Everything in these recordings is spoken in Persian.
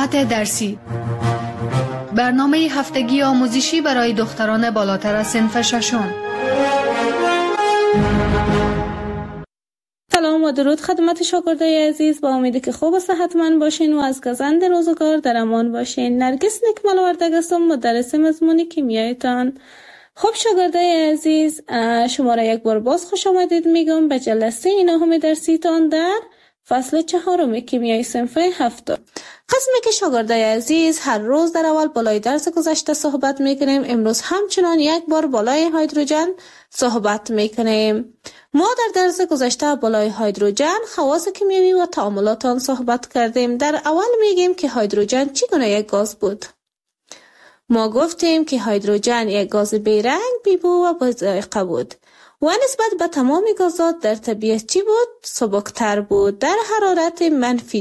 ساعت درسی، برنامه هفتگی آموزشی برای دختران بالاتر از صنف ششم. سلام و درود خدمت شاگردای عزیز، با امیدی که خوب و صحتمند باشین و از گزند روزگار در امان باشین. نرگس نکمل وردگ هستم، مدرس مضمون کیمیایتان. خب شاگردای عزیز، شما را یک بار باز خوش آمدید میگم به جلسه نهم درسیتان در فصل 4 کیمیای صنف 7. قسمی که شاگردای عزیز هر روز در اول بالای درس گذشته صحبت میکنیم، امروز همچنان یک بار بالای هیدروژن صحبت میکنیم. ما در درس گذشته بالای هیدروژن، خواص کیمیایی و تعاملات آن صحبت کردیم. در اول میگیم که هیدروژن چگونه یک گاز بود. ما گفتیم که هیدروژن یک گاز بیرنگ، بیبو و با ذائقه بود و نسبت به تمام گازات در طبیعت چی بود؟ سبکتر بود. در حرارت منفی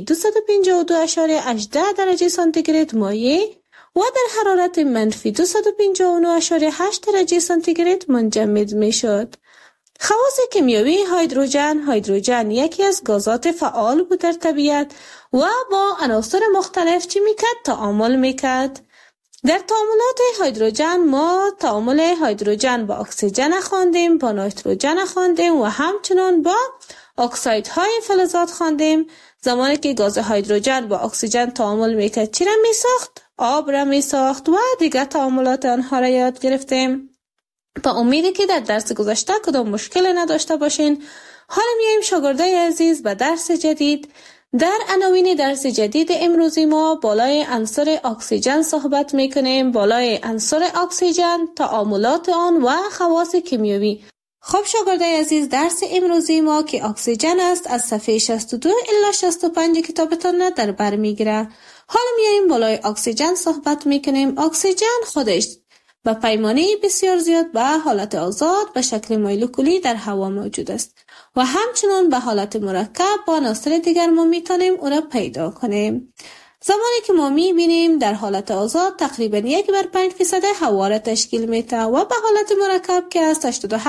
252.18 درجه سانتیگراد مایع و در حرارت منفی 259.8 درجه سانتیگراد منجمد می شد. خواص کیمیایی هیدروژن یکی از گازات فعال بود در طبیعت و با عناصر مختلف چی میکرد؟ تعامل میکرد. در تعاملات هیدروژن ما تعامل هیدروژن با اکسیژن خواندیم، با نیتروژن خواندیم و همچنان با اکسایدهای فلزات خواندیم. زمانی که گاز هیدروژن با اکسیژن تعامل میکرد چی را میساخت؟ آب را میساخت و دیگر تعاملات آنها را یاد گرفتیم. با امیدی که در درس گذشته کدام مشکل نداشته باشین. حالا میایم شاگردای عزیز به درس جدید. در عناوین درس جدید امروزی ما بالای عنصر اکسیژن صحبت میکنیم. بالای عنصر اکسیژن، تعاملات آن و خواص کیمیایی. خب شاگردای عزیز، درس امروزی ما که اکسیژن است از صفحه 62 الی 65 کتابتان در بر میگیره. حالا میایم بالای اکسیژن صحبت میکنیم. اکسیژن خودش به پیمانه بسیار زیاد به حالت آزاد به شکل مولکولی در هوا موجود است و همچنان به حالت مرکب با عناصر دیگر ما میتونیم او را پیدا کنیم. زمانی که ما میبینیم در حالت آزاد تقریبا 1/5% هوا را تشکیل میده و به حالت مرکب که از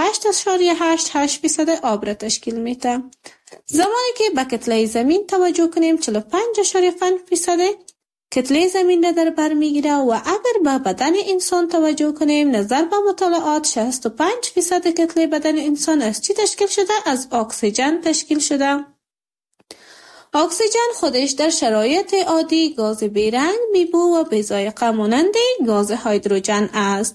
88.88% آب را تشکیل میده. زمانی که به کتله زمین توجه کنیم 45.5% کتله زمین را در بر میگیره و اگر به بدن انسان توجه کنیم نظر به مطالعات 65% کتله بدن انسان از چی تشکیل شده؟ از اکسیژن تشکیل شده. اکسیژن خودش در شرایط عادی گاز بیرنگ، بیبو و بی‌ذائقه مانند گاز هیدروژن است،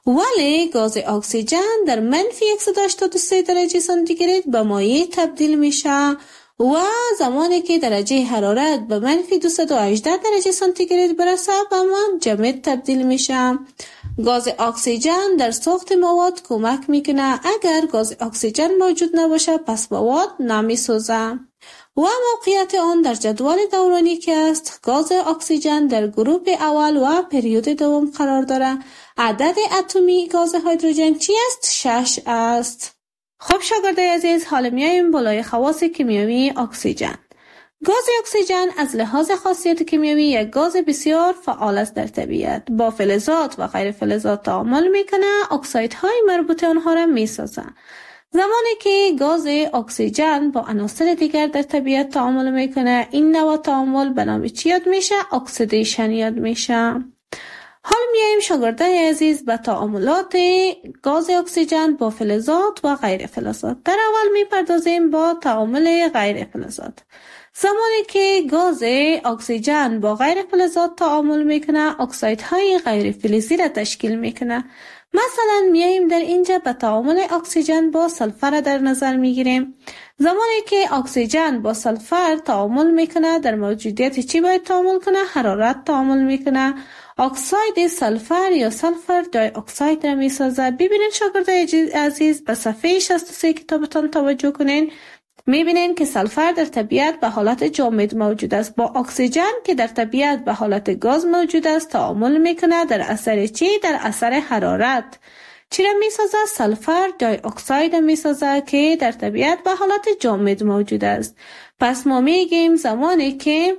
ولی گاز اکسیژن در منفی 183 درجه سانتیگراد به مایع تبدیل میشه و زمانی که درجه حرارت به منفی 218 درجه سانتیگراد برسه به جمد تبدیل میشه. گاز اکسیژن در ساخت مواد کمک میکنه. اگر گاز اکسیژن موجود نباشه پس مواد نمیسوزه. و موقعیت آن در جدول دورانی که است، گاز اکسیژن در گروه اول و پریود دوم قرار داره. عدد اتمی گاز هیدروژن چی است؟ 6 است. خب شاگردای عزیز، حالا میایم بالای خواص کیمیایی اکسیژن. گاز اکسیژن از لحاظ خاصیت کیمیایی یک گاز بسیار فعال است در طبیعت. با فلزات و غیر فلزات تعامل میکنه، اکسایدهای مربوط آنها را میسازه. زمانی که گاز اکسیژن با عناصر دیگر در طبیعت تعامل میکنه، این نوع تعامل به نام چی یاد میشه؟ اکسیدیشن یاد میشه. حال میاییم شاگردای عزیز به تعاملات گاز اکسیژن با فلزات و غیر فلزات. در اول میپردازیم با تعامل غیر فلزات. زمانی که گاز اکسیژن با غیر فلزات تعامل میکنه، اکسایدهای غیر فلزی را تشکیل میکنه. مثلا میاییم در اینجا به تعامل اکسیژن با سلفر در نظر میگیریم. زمانی که اکسیژن با سلفر تعامل میکنه، در موجودیت چی باید تعامل کنه؟ حرارت تعامل میکنه. اکساید سلفر یا سلفر دای اکساید را میسازه. ببینید شاگردای عزیز، به صفحه 63 کتابتان توجه کنین. میبینین که سلفر در طبیعت به حالت جامد موجود است. با اکسیژن که در طبیعت به حالت گاز موجود است تعامل میکنه. در اثر چی؟ در اثر حرارت. چی را میسازه؟ سلفر دای اکساید میسازه که در طبیعت به حالت جامد موجود است. پس ما میگیم زمانی که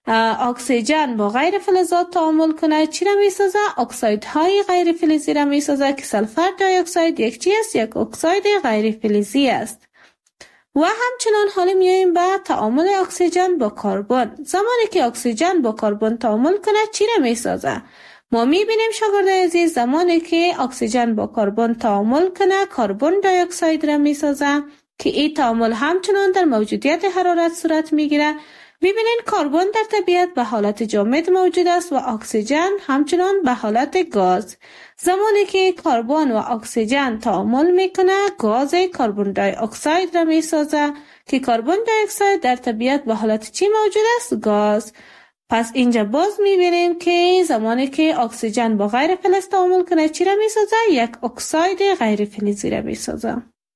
اکسیژن با غیر فلزات تعامل کنه چی را میسازه؟ اکسایدهای غیر فلزی را میسازه که سلفر دای اکساید یک چی است؟ یک اکساید غیر فلزی است. و همچنان حالا میاییم به تعامل اکسیژن با کربن. زمانی که اکسیژن با کربن تعامل کنه چی را میسازه؟ ما میبینیم شاگردای عزیز زمانی که اکسیژن با کربن تعامل کنه کربن دی اکساید را میسازه که این تعامل همچنان در موجودیت حرارت صورت میگیره. میبینین کربن در طبیعت به حالت جامد موجود است و اکسیژن همچنان به حالت گاز. زمانی که کربن و اکسیژن تعامل میکنه گاز کربن دی اکساید را میسازه که کربن دی اکساید در طبیعت به حالت چی موجود است؟ گاز. پس اینجا باز میبینیم که زمانی که اکسیژن با غیر فلز تعامل کنه چی را میسازه؟ یک اکساید غیر فلزی را میسازه.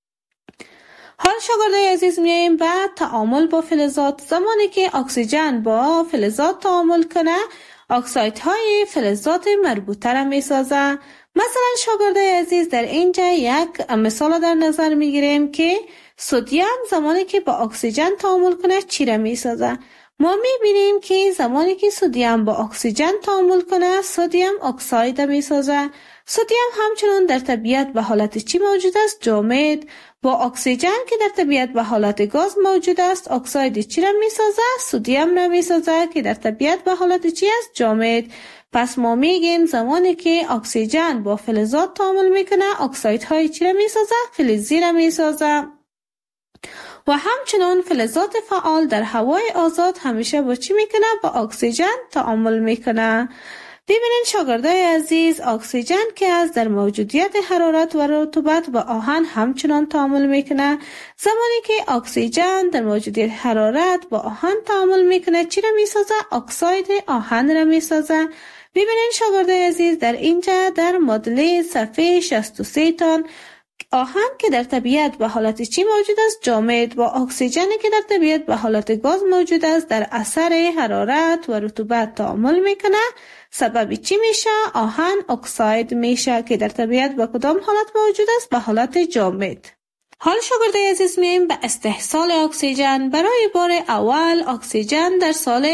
حال شاگردای عزیز میاییم به تعامل با فلزات. زمانی که اکسیژن با فلزات تعامل کنه اکسایدهای فلزات مربوطه را میسازه. مثلا شاگردای عزیز در اینجا یک مثال در نظر میگیریم که سدیم زمانی که با اکسیژن تعامل کنه چی را میسازه؟ ما میبینیم که زمانی که سدیم با اکسیژن تعامل کنه سدیم اکساید میسازه. سدیم همچنان در طبیعت به حالت چی موجود است؟ جامد. با اکسیژن که در طبیعت به حالت گاز موجود است اکساید چی را میسازه؟ سدیم را میسازه که در طبیعت به حالت چی است؟ جامد. پس ما میگیم زمانی که اکسیژن با فلزات تعامل میکنه اکسایدهای چی را میسازه؟ فلزی را میسازه. و همچنان فلزات فعال در هوای آزاد همیشه با چی میکنه؟ با اکسیژن تعامل میکنه. ببینید شاگردای عزیز اکسیژن که از در موجودیت حرارت و رطوبت با آهن همچنان تعامل میکنه. زمانی که اکسیژن در موجودیت حرارت با آهن تعامل میکنه چی را میسازه؟ اکساید آهن را میسازه. ببینید شاگردای عزیز در اینجا در معادله صفحه 63 تان آهن که در طبیعت به حالت چی موجود است؟ جامد. با اکسیژن که در طبیعت به حالت گاز موجود است در اثر حرارت و رطوبت تعامل میکنه. سبب چی میشه؟ آهن اکساید میشه که در طبیعت به کدام حالت موجود است؟ به حالت جامد. حال شاگردای عزیز میایم به استحصال اکسیژن. برای بار اول اکسیژن در سال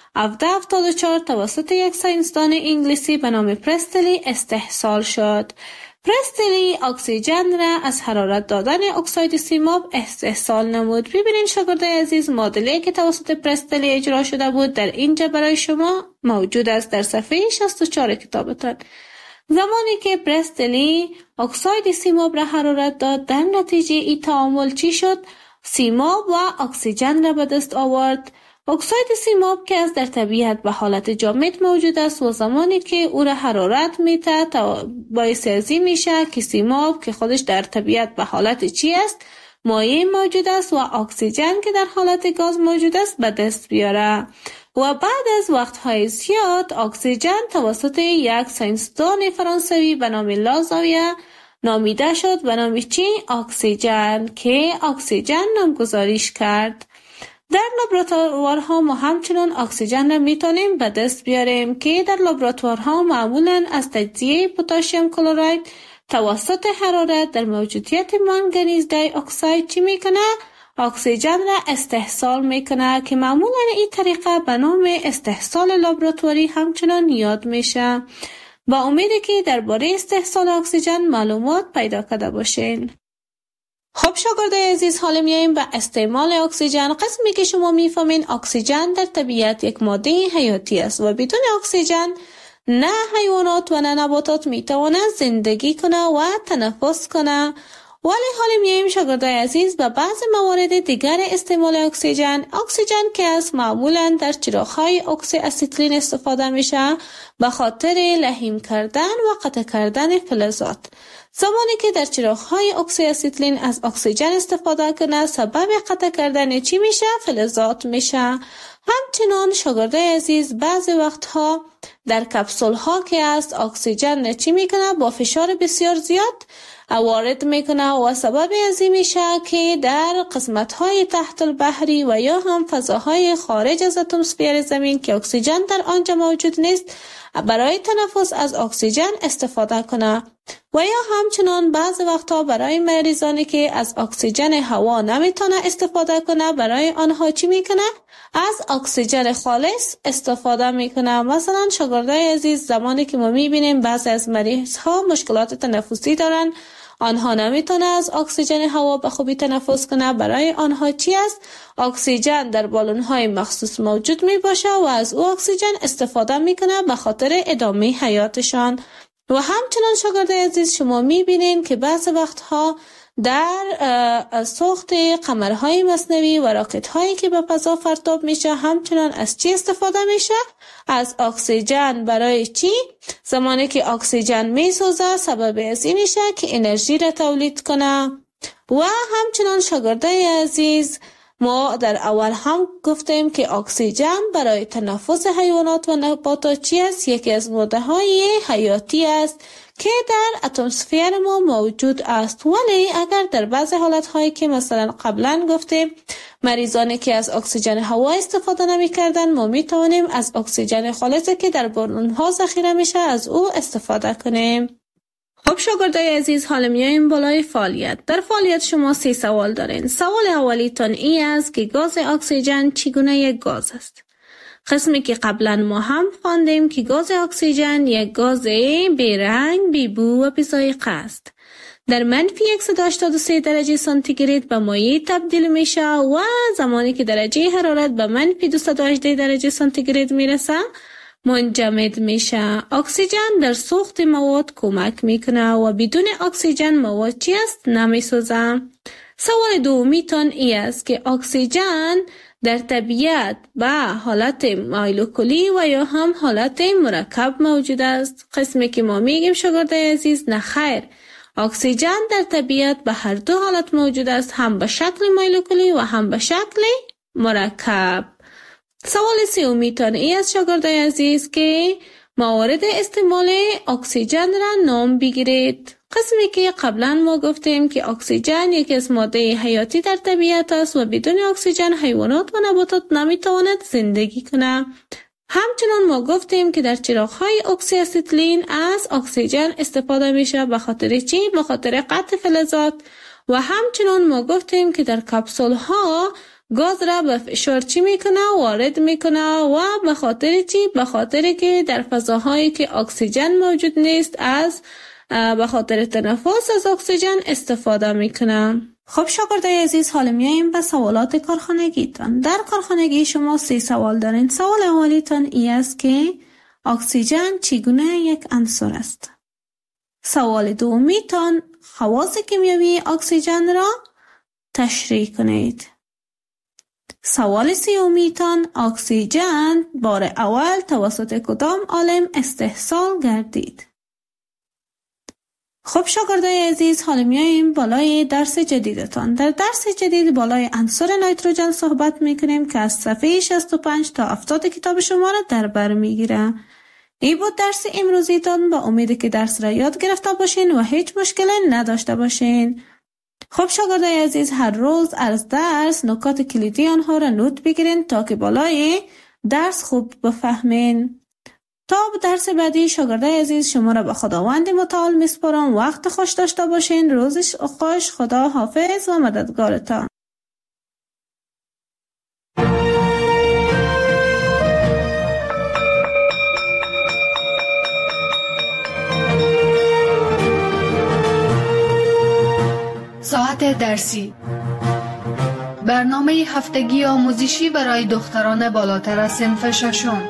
1774 توسط یک ساینسدان انگلیسی به نام پرستلی استحصال شد. پرستلی اکسیژن را از حرارت دادن اکساید سیماب استحصال نمود. ببینید شاگردای عزیز معادله که توسط پرستلی اجرا شده بود در اینجا برای شما موجود است در صفحه 64 کتابتان. زمانی که پرستلی اکساید سیماب را حرارت داد در نتیجه این تعامل چی شد؟ سیماب و اکسیژن را به دست آورد. اکساید سیماب که از در طبیعت به حالت جامد موجود است و زمانی که او را حرارت میده باعث ازی میشه که سیماب که خودش در طبیعت به حالت چی است؟ مایع موجود است و اکسیژن که در حالت گاز موجود است به دست بیاره. و بعد از وقتهای زیاد اکسیژن توسط یک ساینسدان فرانسوی به نام لازاویه نامیده شد به نام چی؟ اکسیژن که اکسیژن نامگذاریش کرد. در لابراتوارها ما همچنان اکسیژن را میتونیم به دست بیاریم که در لابراتوارها معمولا از تجزیه پتاسیم کلراید توسط حرارت در موجودیت منگنیز دی اکساید چی میکنه؟ اکسیژن را استحصال میکنه که معمولا این طریقه به نام استحصال لابراتواری همچنان یاد میشه. با امیدی که درباره استحصال اکسیژن معلومات پیدا کرده باشین. خب شاگردای عزیز حالا میاییم به استعمال اکسیژن. قسمی که شما میفهمین اکسیژن در طبیعت یک ماده حیاتی است و بدون اکسیژن نه حیوانات و نه نباتات میتوانند زندگی کنه و تنفس کنه. ولی حالا میاییم شاگردای عزیز به بعض موارد دیگر استعمال اکسیژن. اکسیژن که از معمولا در چراغ‌های اکسی اسیتیلین استفاده میشه به خاطر لحیم کردن و قطع کردن فلزات. زمانی که در چراغ‌های اکسی اسیتیلین از اکسیژن استفاده کنه سبب قطع کردن چی میشه؟ فلزات میشه. همچنان شاگردای عزیز بعضی وقتها در کپسول ها که است اکسیژن چی میکنه؟ با فشار بسیار زیاد وارد میکنه و سبب ازی میشه که در قسمت های تحت البحری و یا هم فضاهای خارج از اتمسفر زمین که اکسیژن در آنجا موجود نیست برای تنفس از اکسیژن استفاده کنه. و یا همچنان بعض وقتا برای مریضانی که از اکسیژن هوا نمیتونه استفاده کنه برای آنها چی میکنه؟ از اکسیژن خالص استفاده میکنه. مثلا شاگردای عزیز زمانی که ما میبینیم بعضی از مریض ها مشکلات تنفسی دارن آنها نمیتونه از اکسیژن هوا به خوبی تنفس کنه. برای آنها چی است؟ اکسیژن در بالون‌های مخصوص موجود می باشه و از او اکسیژن استفاده میکنه به خاطر ادامه حیاتشان. و همچنان شاگردای عزیز شما میبینین که بعض وقتها در ساخت قمرهای مصنوعی و راکت هایی که به فضا پرتاب میشه همچنان از چی استفاده میشه؟ از اکسیژن. برای چی؟ زمانی که اکسیژن میسوزه سبب از این میشه که انرژی را تولید کنه. و همچنان شاگردای عزیز ما در اول هم گفتیم که اکسیژن برای تنفس حیوانات و نباتات چی است؟ یکی از ماده های حیاتی است که در اتمسفر ما موجود است. ولی اگر در بعض حالت هایی که مثلا قبلا گفتیم مریضانی که از اکسیژن هوا استفاده نمی کردن ما می توانیم از اکسیژن خالصی که در بالون ها ذخیره میشه از او استفاده کنیم. خب شاگردای عزیز حالا میایم بالای فعالیت. در فعالیت شما 3 سوال دارین. سوال اولیتون این است که گاز اکسیژن چگونه یک گاز است؟ قسمی که قبلا ما هم خواندیم که گاز اکسیژن یک گاز بی رنگ، بی بو و بی ذائقه است. در منفی 183 درجه سانتیگراد به مایع تبدیل میشه و زمانی که درجه حرارت به منفی 218 درجه سانتیگراد میرسه منجمد میشه. اکسیژن در سوخت مواد کمک میکنه و بدون اکسیژن مواد چی است؟ نمیسوزه. سوال دومیتون ای است که اکسیژن در طبیعت به حالت مولکولی و یا هم حالت مرکب موجود است. قسمی که ما میگیم شاگردای عزیز نه خیر، اکسیژن در طبیعت به هر دو حالت موجود است، هم به شکل مولکولی و هم به شکل مرکب. سوال سومیتان ای است شاگردای عزیز که موارد استعمال اکسیژن را نام بگیرید. قسمی که قبلا ما گفتیم که اکسیژن یکی از ماده حیاتی در طبیعت است و بدون اکسیژن حیوانات و نباتات نمیتواند زندگی کنند. همچنان ما گفتیم که در چراغ‌های اکسی استیلین از اکسیژن استفاده میشه به خاطر چی؟ به خاطر قطع فلزات. و همچنان ما گفتیم که در کپسول ها گاز را به فشار چی میکنه؟ وارد میکنه و به خاطر چی؟ به خاطر که در فضاهایی که اکسیژن موجود نیست از به خاطر تنفس از اکسیژن استفاده میکنه. خب شاگردای عزیز حالا میایم به سوالات کارخانگیتان. در کارخانگی شما 3 سوال دارین. سوال اولیتان این است که اکسیژن چگونه یک عنصر است؟ سوال دومیتان خواص کیمیایی اکسیژن را تشریح کنید. سوال سومیتان اکسیژن بار اول توسط کدام عالم استحصال گردید؟ خب شاگردای عزیز حالا میاییم بالای درس جدیدتان. در درس جدید بالای عنصر نیتروژن صحبت میکنیم که از صفحه 65 تا 70 کتاب شما را در بر میگیره. این بود درس امروزیتان. با امید که درس را یاد گرفته باشین و هیچ مشکلی نداشته باشین. خب شاگردای عزیز هر روز از درس نکات کلیدی آنها را نوت بگیرین تا که بالای درس خوب بفهمین. تا به درس بعدی شاگردای عزیز شما را به خداوند متعال میسپارم. وقت خوش داشته باشین. روز خوش. خدا حافظ و مددگارتان. ساعت درسی، برنامه هفتگی آموزشی برای دختران بالاتر از صنف ششم.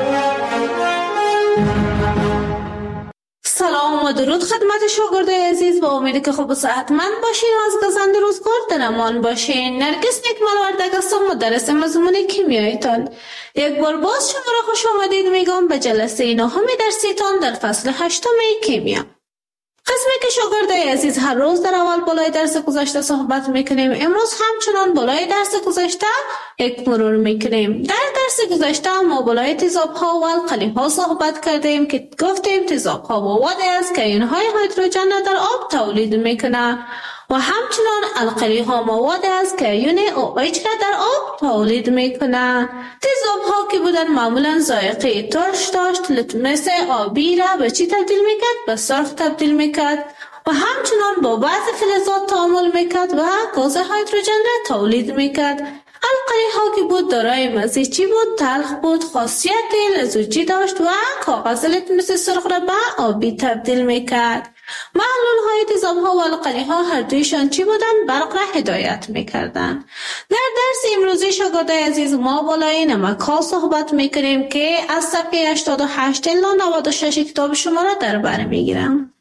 سلام و درود خدمت شاگردای عزیز. با امیدی که خوب و صحتمند باشین و از گزند روزگار در امان باشین. نرگس نکملوردگ هستم، مدرس مضمون کیمیایتان. یک بار باز شما را خوش آمدید میگم به جلسه 9 درسیتان در فصل 8 کیمیا. قسمی که شاگردای عزیز هر روز در اول بالای درس گذشته صحبت میکنیم، امروز همچنان بالای درس گذشته یک مرور میکنیم. در درس گذشته ما بالای تیزاب‌ها و القلی‌ها صحبت کردیم که گفتیم تیزاب‌ها موادی است که آیون‌های هیدروژن در آب تولید میکنه و همچنان القلی‌ها موادی است که آیون OH را در آب تولید میکنه. تیزاب‌ها که بودن معمولا ذائقه ترش داشت، لتمس آبی را به چی تبدیل میکرد؟ به سرخ تبدیل میکرد و همچنان با بعض فلزات تعامل میکرد و گاز هیدروژن را تولید میکرد. القلی‌ها که بود دارای مزه چی بود؟ تلخ بود، خاصیت لزوجی داشت و کاغذ لتمس سرخ را به آبی تبدیل میکرد. معلول‌های تیزاب‌ها و القلی‌ها هر دویشان چی بودن؟ برق را هدایت می‌کردند. در درس امروزی شاگردای عزیز ما بالای نمک‌ها صحبت می‌کنیم که از صفحه 88 الی 96 کتاب شما را در بر می‌گیرم.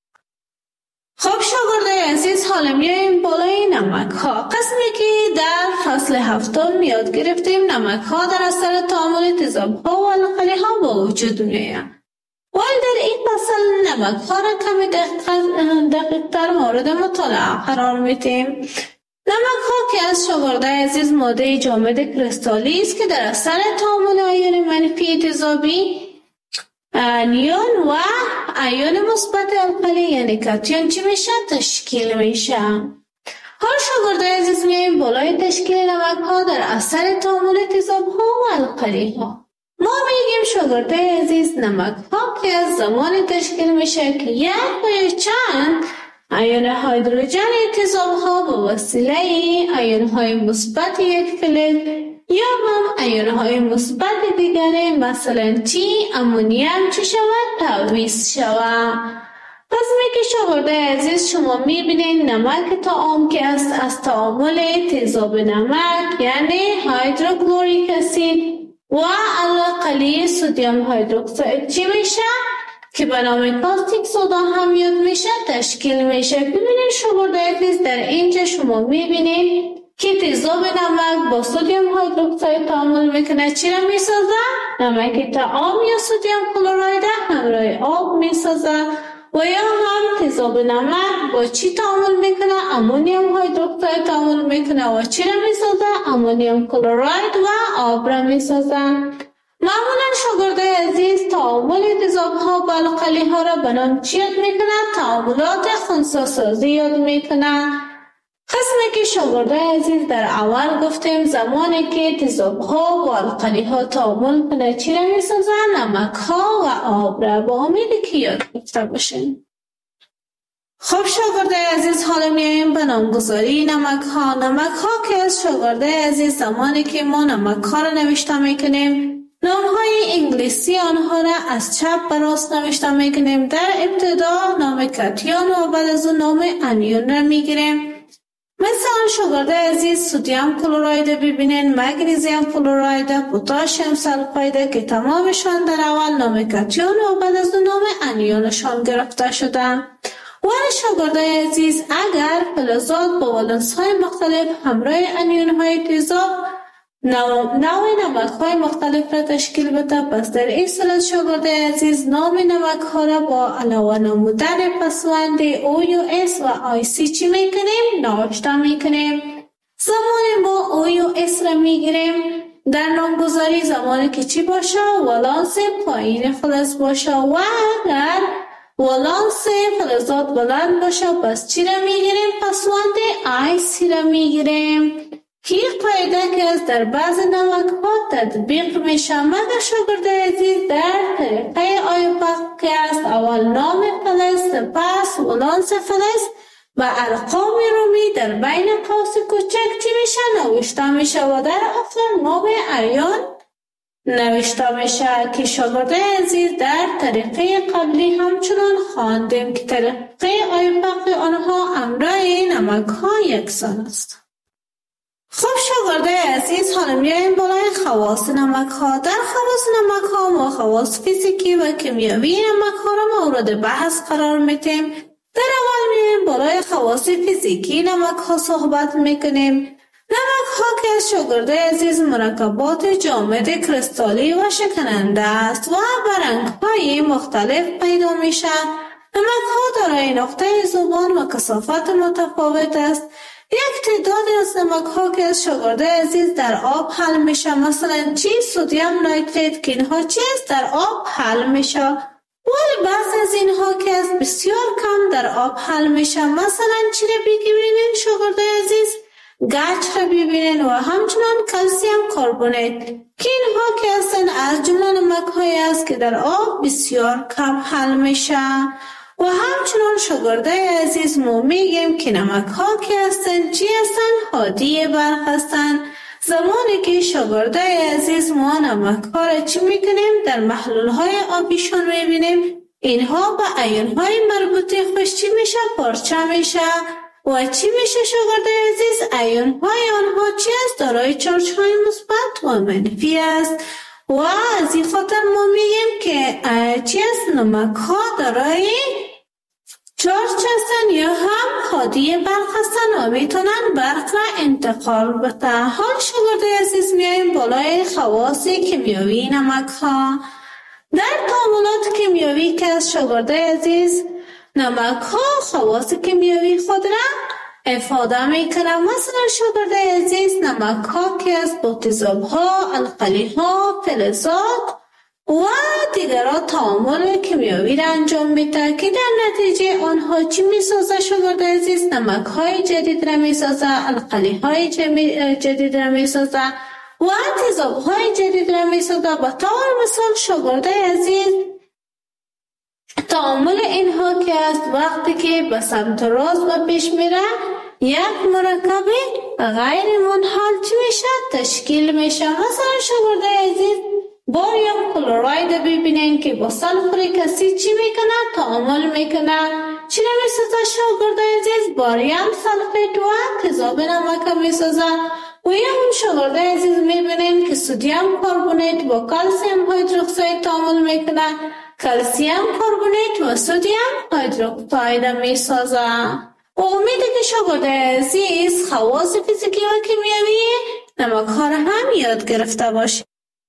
خب شاگردای عزیز حالا میایم بالای نمک‌ها، قسمی که در فصل هفتم یاد گرفتیم نمک‌ها در اثر تعامل تیزاب‌ها و القلی‌ها با وجود می‌آیند. ولی در این فصل نمک‌ها را کمی دقیق‌تر مورد مطالعه قرار می‌دیم. نمک‌ها که از شاگردای عزیز ماده جامد کریستالی است که در اثر تعامل آیون منفی تیزابی انیون و ایون مثبت القلی یعنی کاتیون چی میشه؟ تشکیل میشه. حال شاگردای عزیز میایم بالای تشکیل نمک‌ها در اثر تعامل تیزاب‌ها و القلی‌ها. ما میگیم شاگردای عزیز نمک‌ها که از زمان تشکیل میشه که یک و چند ایون هیدروژن تیزاب‌ها به وسیله ایون‌های مثبت یک فلز یا هم ایون‌های مثبت دیگری مثلا امونیم چی شود؟ تعویض شود. قسمی که شاگردای عزیز شما میبینید نمک طعام که است از تعامل تیزاب نمک یعنی هیدروکلوریک اسید و القلی سدیم هیدروکساید چی میشه؟ که به نام کاستیک سودا هم یاد میشه تشکیل میشه. ببینید شاگردای عزیز در اینجا شما میبینید که تیزاب نمک با سدیم هیدروکساید تعامل میکنه چی را میسازه؟ نمک طعام یا سدیم کلراید همراه آب میسازه و یا هم تیزاب نمک با چی تعامل میکنه؟ امونیم هیدروکساید تعامل میکنه و چی را میسازه؟ امونیم کلراید و آب را میسازه. معمولا شاگردای عزیز تعامل تیزاب‌ها با القلی‌ها را به نام چی یاد میکنه؟ تعاملات خنثی‌سازی یاد میکنه. قسمی که شاگردای عزیز در اول گفتیم زمانی که تیزاب‌ها و القلی‌ها تعامل کنه چی را میسازه؟ نمک‌ها و آب را. با امیدی که یاد گرفته باشین. خب شاگردای عزیز حالا میایم به نامگذاری نمک‌ها. نمک‌ها که از شاگردای عزیز زمانی که ما نمک‌ها را نوشته میکنیم نام‌های انگلیسی آنها را از چپ به راست نوشته میکنیم. در ابتدا نام کاتیون و بعد از اون نام انیون را میگیریم. مثلا شاگردای عزیز سدیم کلراید ببینین، مگنیزیم کلراید، پتاسیم سلفاید که تمامشان در اول نام کاتیون و بعد از اون نام انیونشان گرفته شدن. ولی شاگردای عزیز اگر فلزات با ولنس‌های مختلف همراه انیون‌های تیزاب نوع نمک‌های مختلف را تشکیل بده، پس در این صورت شاگردای عزیز نام نمک‌ها را با علاوه نمودن پسوند OUS و IC چی میکنیم؟ نوشته میکنیم. زمان ما OUS را میگیریم در نامگذاری زمانی که چی باشه؟ ولانس پایین فلز باشه و اگر ولانس فلزات بلند باشه پس چی را میگیریم؟ پسوند IC را میگیریم. که قاعده که از در بعض نمک‌ها تطبیق میشه. مگر شاگردای عزیز در طریقه آیوپاک که است اول نام فلز سپس ولانس فلز و ارقام رومی در بین قوس کوچک چی میشه؟ نوشته میشه و در آخر نام ایون نوشته میشه. که شاگردای عزیز در طریقه قبلی همچنان خواندیم که طریقه آیوپاک آنها امرای نمک‌ها یکسان است. خب شاگردای عزیز حالا میایم بالای خواص نمک‌ها. در خواص نمک‌ها ما خواص فیزیکی و کیمیایی نمک‌ها را مورد بحث قرار میدیم. در اول میایم بالای خواص فیزیکی نمک‌ها صحبت میکنیم. نمک‌ها که از شاگردای عزیز مرکبات جامد کریستالی و شکننده است و به رنگ‌های مختلف پیدا میشه. نمک‌ها دارای نقطه ذوبان و کثافت متفاوت است. یک تعدادی از نمک‌ها که از شاگردای عزیز در آب حل میشه مثلا سدیم نایتریت که اینها چیست در آب حل میشه. ولی بعضی از اینها که از بسیار کم در آب حل میشه مثلا چی را ببینین شاگردای عزیز؟ گچ را ببینین و همچنان کلسیم کربونات که اینها که هستن از جمله نمک‌هایی است که در آب بسیار کم حل میشه. و همچنان شاگردای عزیز ما میگیم که نمک‌ها که هستن چی هستن؟ هادی برق هستن. زمانی که شاگردای عزیز ما نمک‌ها را چی میکنیم؟ در محلول‌های آبیشان میبینیم اینها به ایون‌های مربوطه خوش چی میشه؟ پارچه میشه. و چی میشه شاگرد عزیز؟ ایون‌های آنها چی است؟ دارای چارج‌های مثبت و منفی است. و از این خاطر ما میگیم که چی است؟ نمک‌ها دارای چارج هستن یا هم هادی برق هستن و میتونن برق را انتقال بده. حال شاگرد عزیز میایم بالای خواص کیمیایی نمک‌ها. در تعاملات کیمیایی که از شاگرد عزیز نمک‌ها خواص کیمیایی خود را افاده میکنه. مثلا شاگرد عزیز نمک‌ها که از با تیزاب‌ها، القلی‌ها، فلزات و دیگرها تعامل کیمیایی را انجام میده که در نتیجه آنها چی میسازه شاگرد عزیز؟ نمک‌های جدید را میسازه، القلی‌های جدید را میسازه و تیزاب‌های جدید را میسازه. به طور مثال شاگرد عزیز تعامل اینها که است وقتی که به سمت راست و پیش میره یک مرکب غیر منحل چی میشه؟ تشکیل میشه. مثلا شاگرد عزیز باریوم کلوراید ببینین که با سلفوریک اسید چی میکنه؟ تعامل میکنه. چی را میسازه شاگرد عزیز؟ باریوم سلفیت و تیزاب نمک میسازه. و یا هم شاگرد عزیز میبینین که سدیم کربونات با کلسیم هیدروکساید تعامل میکنه. کلسیم کربونات و سدیم هیدروکساید میسازه. و امیده که شاگرد عزیز خواص فیزیکی و کیمیایی نمک‌ها را هم یاد گرفته باشه.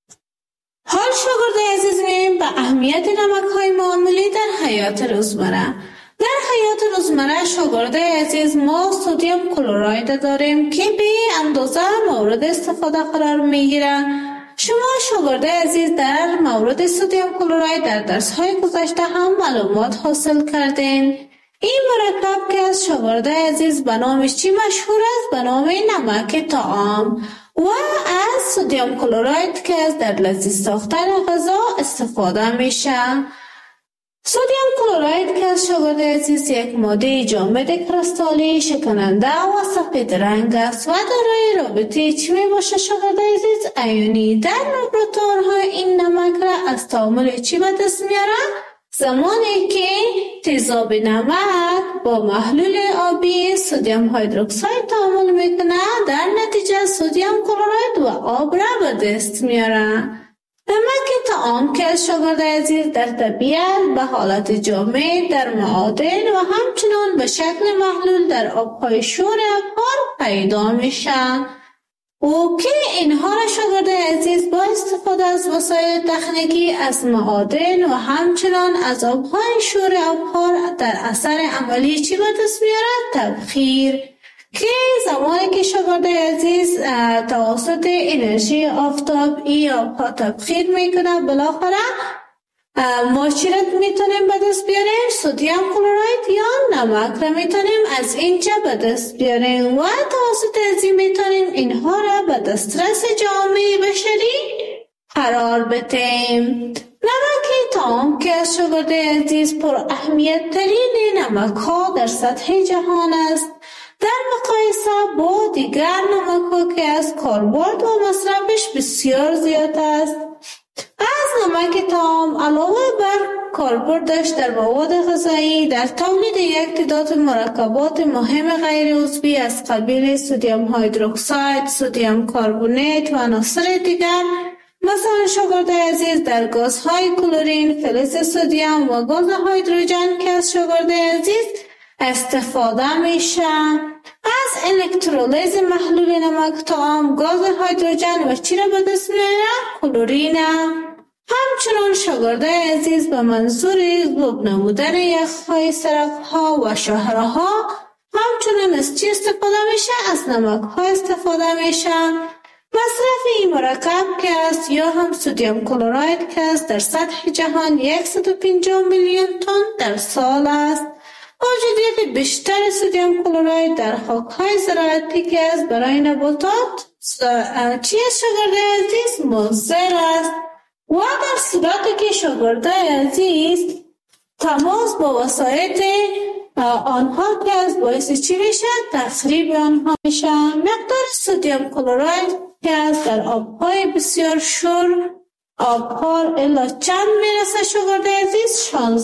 حال شاگرد عزیز میایم به اهمیت نمک‌های معاملی در حیات روزمره. در حیات روزمره شاگرد عزیز ما سدیم کلوراید داریم که به اندازه مورد استفاده قرار میگیره. شما شاگرد عزیز در مورد سدیم کلوراید در درس‌های گذشته هم معلومات حاصل کردین. این مرکب که از شاگرد عزیز به نامش چی مشهور است؟ به نام نمک طعام. و از سدیم کلوراید که از در لذیذ ساختن غذا استفاده میشه. سدیم کلوراید که از شاگرد عزیز یک ماده جامد کریستالی شکننده و سفید رنگ است و دارای رابطه چی می باشه شاگرد عزیز؟ ایونی. در لابراتوارها این نمک را از تعامل چی به دست میاره؟ زمانی که تیزاب نمک با محلول آبی سدیم هیدروکساید تعامل میکنه در نتیجه سدیم کلوراید و آب را به دست میاره. نمک طعام که از شاگرد عزیز در طبیعت به حالت جامد در معادن و همچنان به شکل محلول در آبهای شور ابحار پیدا میشه. و که اینها را شاگرد عزیز با استفاده از وسایل تکنیکی از معادن و همچنان از آبهای شور ابحار در اثر عملی چی به دست میاره؟ تبخیر. که زمانی که شاگرد عزیز توسط انرژی آفتاب این آبها تبخیر میکنه بالاخره ما چی را میتونیم به دست بیاریم؟ سدیم کلوراید یا نمک را میتونیم از اینجا به دست بیاریم و توسط ازی میتونیم اینها را به دسترس جامعه بشری قرار بدیم. نمک طعام که از شاگرد عزیز پر اهمیت ترین نمک ها در سطح جهان است در مقایسه با دیگر نمک ها که از کاربرد و مصرفش بسیار زیاد است. از نمک طعام علاوه بر کاربردش در مواد غذایی در تولید یک تعداد مرکبات مهم غیر عضوی از قبیل سدیم هیدروکساید، سدیم کربونات و عناصر دیگر مثلا شاگرد عزیز در گازهای کلورین، فلز سدیم و گاز هیدروژن که از شاگرد عزیز استفاده میشه. از الکترولیز محلول نمک طعام گاز هیدروژن و چی را به دست میاره؟ کلورین. همچنان شاگرد عزیز به منظور ذوب نمودن یخهای سرک‌ها و شهرها همچنان از چی استفاده میشه؟ از نمک‌ها استفاده میشه. مصرف این مرکب که است یا هم سدیم کلوراید که است در سطح جهان 150 میلیون تن در سال است. موجودیت بیشتر سدیم کلوراید در خاک‌های زراعتی که است برای نباتات چی است شاگرد عزیز؟ مضر است. و در صورتی که شاگرد عزیز تماس با وسایل آنها که از باعث چی میشه؟ تخریب آنها میشه. مقدار سدیم کلوراید که از در آبهای بسیار شور آبخوار الا چند میرسه شاگرد عزیز؟